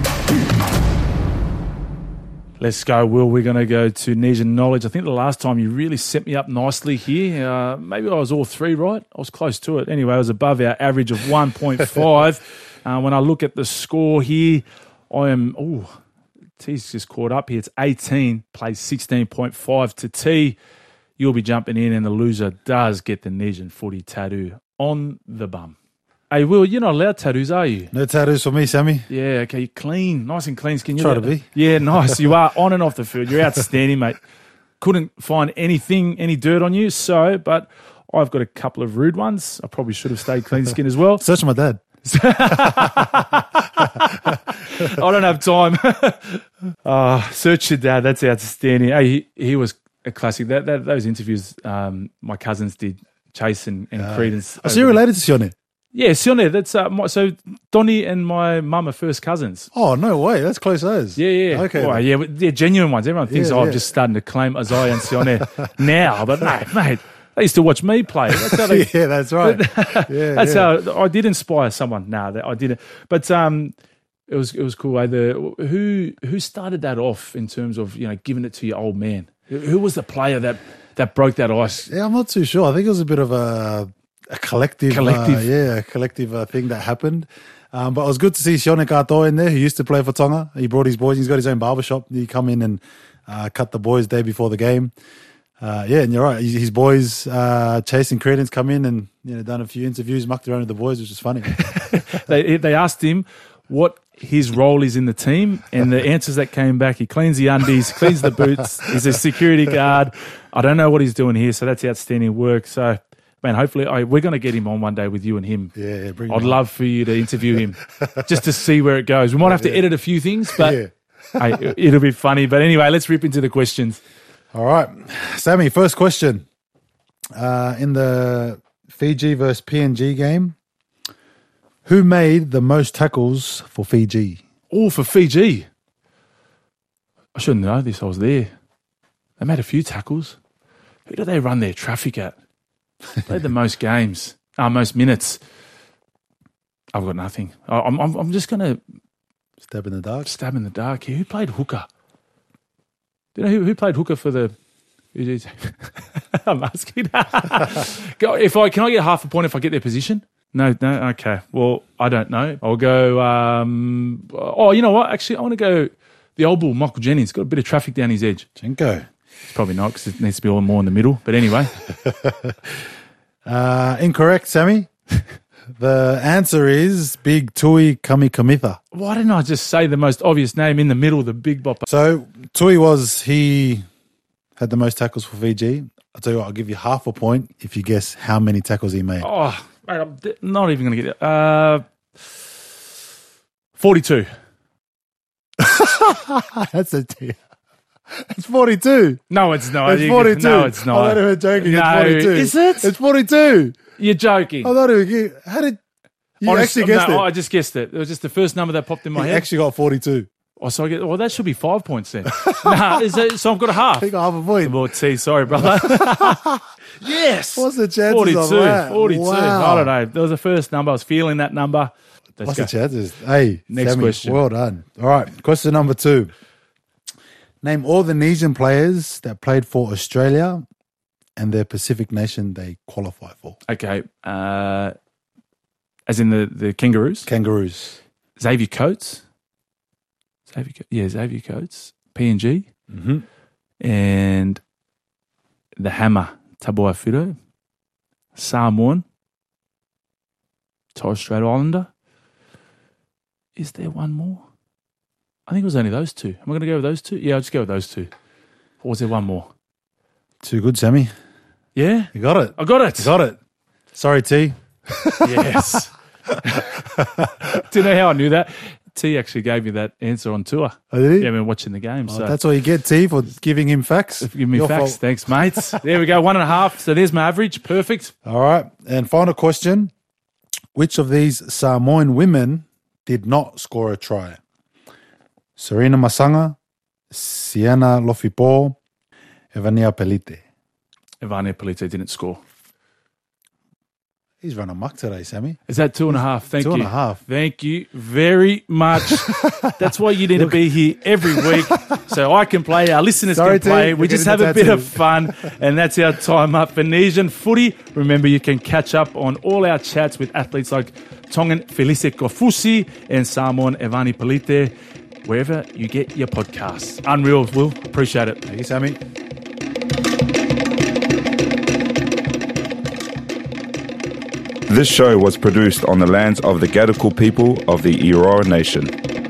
Speaker 3: Let's go, Will. We're going to go to Nesian Knowledge. I think the last time you really set me up nicely here. Uh, maybe I was all three right. I was close to it. Anyway, I was above our average of one point five. uh, when I look at the score here, I am... Oh, T's just caught up here. It's eighteen, plays sixteen point five to T. You'll be jumping in, and the loser does get the Nesian Footy tattoo on the bum. Hey, Will, you're not allowed tattoos, are you?
Speaker 4: No tattoos for me, Sammy.
Speaker 3: Yeah, okay, you're clean. Nice and clean skin. You're
Speaker 4: Try
Speaker 3: that-
Speaker 4: to be.
Speaker 3: Yeah, nice. You are on and off the field. You're outstanding, mate. Couldn't find anything, any dirt on you, so, but I've got a couple of rude ones. I probably should have stayed clean skin as well.
Speaker 4: Search my dad.
Speaker 3: I don't have time. uh, search your dad. That's outstanding. Hey, he, he was a classic. That, that Those interviews um, my cousins did, Chase and, and
Speaker 4: Uh,
Speaker 3: Credence.
Speaker 4: oh, so you're related to Sione?
Speaker 3: Yeah, Sione. That's uh, my, so Donnie and my mum are first cousins.
Speaker 4: Oh, no way. That's close as.
Speaker 3: Yeah, yeah.
Speaker 4: Okay.
Speaker 3: Oh, yeah, but they're genuine ones. Everyone thinks,
Speaker 4: Yeah,
Speaker 3: oh, I'm
Speaker 4: yeah.
Speaker 3: just starting to claim Isaiah and Sione now. But no, mate, they used to watch me play. That's how they,
Speaker 4: Yeah, that's right. Yeah,
Speaker 3: That's
Speaker 4: yeah.
Speaker 3: how I did inspire someone. No, that I didn't. But um, It was it was cool. Eh? The, who who started that off in terms of, you know, giving it to your old man? Who, who was the player that, that broke that ice?
Speaker 4: Yeah, I'm not too sure. I think it was a bit of a, a collective,
Speaker 3: Collective.
Speaker 4: Uh, yeah, a collective uh, thing that happened. Um, but it was good to see Sione Katoa in there, who used to play for Tonga. He brought his boys. He's got his own barbershop. He come in and uh, cut the boys day before the game. Uh, yeah, and you're right. His boys, uh, Chase and Credence, come in and, you know, done a few interviews, mucked around with the boys, which is funny.
Speaker 3: they they asked him what his role is in the team, and the answers that came back: he cleans the undies, cleans the boots, he's a security guard. I don't know what he's doing here, so that's outstanding work. So, man, hopefully I, we're going to get him on one day with you and him.
Speaker 4: Yeah, yeah bring
Speaker 3: I'd
Speaker 4: him
Speaker 3: love
Speaker 4: on.
Speaker 3: for you to interview him just to see where it goes. We might have to
Speaker 4: Yeah.
Speaker 3: edit a few things, but
Speaker 4: Yeah.
Speaker 3: hey, it'll be funny. But anyway, let's rip into the questions.
Speaker 4: All right. Sammy, first question. Uh, in the Fiji versus P N G game, who made the most tackles for Fiji?
Speaker 3: Oh, for Fiji. I shouldn't know this. I was there. They made a few tackles. Who do they run their traffic at? Played the most games, uh, most minutes. I've got nothing. I- I'm, I'm, I'm just going to
Speaker 4: Stab in the dark.
Speaker 3: stab in the dark here. Who played hooker? Do you know who, who played hooker for the? who did- I'm asking. Go, if I can I get half a point if I get their position? No, no. Okay. Well, I don't know. I'll go. Um, oh, you know what? Actually, I want to go. The old bull, Michael Jennings, got a bit of traffic down his edge.
Speaker 4: Jenko.
Speaker 3: It's probably not because it needs to be all more in the middle. But anyway,
Speaker 4: Uh, incorrect, Sammy. The answer is Big Tui Kamikamitha.
Speaker 3: why didn't I just say the most obvious name in the middle, the big bopper?
Speaker 4: So Tui was, he had the most tackles for Fiji. I'll tell you what, I'll give you half a point if you guess how many tackles he made.
Speaker 3: Oh, mate, I'm d- not even going to get it. Uh, forty-two.
Speaker 4: That's a tear. It's forty-two.
Speaker 3: No, it's not.
Speaker 4: It's
Speaker 3: You-
Speaker 4: forty-two.
Speaker 3: No, it's
Speaker 4: I
Speaker 3: not.
Speaker 4: thought you were joking.
Speaker 3: No,
Speaker 4: it's forty-two.
Speaker 3: is it?
Speaker 4: It's forty-two.
Speaker 3: You're joking.
Speaker 4: I thought it was, how did you
Speaker 3: Honest-
Speaker 4: actually guess
Speaker 3: no,
Speaker 4: it?
Speaker 3: I just guessed it. It was just the first number that popped in my
Speaker 4: He
Speaker 3: head.
Speaker 4: actually got forty-two.
Speaker 3: Oh, so I get. Well, that should be five points then. nah, is that, so I've got a half.
Speaker 4: He got half a point.
Speaker 3: Well, T, sorry, brother. yes.
Speaker 4: What's the chances
Speaker 3: forty-two.
Speaker 4: of that?
Speaker 3: forty-two.
Speaker 4: Wow.
Speaker 3: I don't know. There was the first number. I was feeling that number. Let's
Speaker 4: What's
Speaker 3: go.
Speaker 4: the chances? Hey,
Speaker 3: Next
Speaker 4: Sammy,
Speaker 3: question.
Speaker 4: Well done. All right, question number two. Name all the Nesian players that played for Australia and their Pacific nation they qualify for.
Speaker 3: Okay. Uh, as in the, the Kangaroos?
Speaker 4: Kangaroos.
Speaker 3: Xavier Coates. Xavier, Co- yeah, Xavier Coates. P N G.
Speaker 4: Mm-hmm.
Speaker 3: And the Hammer, Tabuai-Fidow. Samoan. Torres Strait Islander. Is there one more? I think it was only those two. Am I going to go with those two? Yeah, I'll just go with those two. Or was there one more?
Speaker 4: Too good, Sammy.
Speaker 3: Yeah?
Speaker 4: You got it.
Speaker 3: I got it.
Speaker 4: You got it. Sorry, T.
Speaker 3: Yes. Do you know how I knew that? T actually gave me that answer on tour.
Speaker 4: Oh, did he?
Speaker 3: Yeah, I've been watching the game.
Speaker 4: Oh,
Speaker 3: so
Speaker 4: that's all you get, T, for giving him facts.
Speaker 3: Give me
Speaker 4: Your
Speaker 3: facts.
Speaker 4: fault.
Speaker 3: Thanks, mates. There we go. One and a half. So there's my average. Perfect.
Speaker 4: All right. And final question. Which of these Samoan women did not score a try? Serena Masanga, Sienna Lofipo, Evania Pelite.
Speaker 3: Evania Pelite didn't score.
Speaker 4: He's run amok today, Sammy.
Speaker 3: Is that two and a half? Thank
Speaker 4: Two
Speaker 3: you.
Speaker 4: and a half.
Speaker 3: Thank you very much. That's why you need to be here every week so I can play, our listeners
Speaker 4: Sorry,
Speaker 3: can play.
Speaker 4: T,
Speaker 3: We
Speaker 4: you're
Speaker 3: just
Speaker 4: getting
Speaker 3: have
Speaker 4: the
Speaker 3: a bit
Speaker 4: tattoo.
Speaker 3: of fun, and that's our time up for Nesian Footy. Remember, you can catch up on all our chats with athletes like Tongan Felice Kofusi and Samoan Evani Pelite, wherever you get your podcasts. Unreal, Will. Appreciate it.
Speaker 4: Thank you, Sammy.
Speaker 8: This show was produced on the lands of the Gadigal people of the Eora Nation.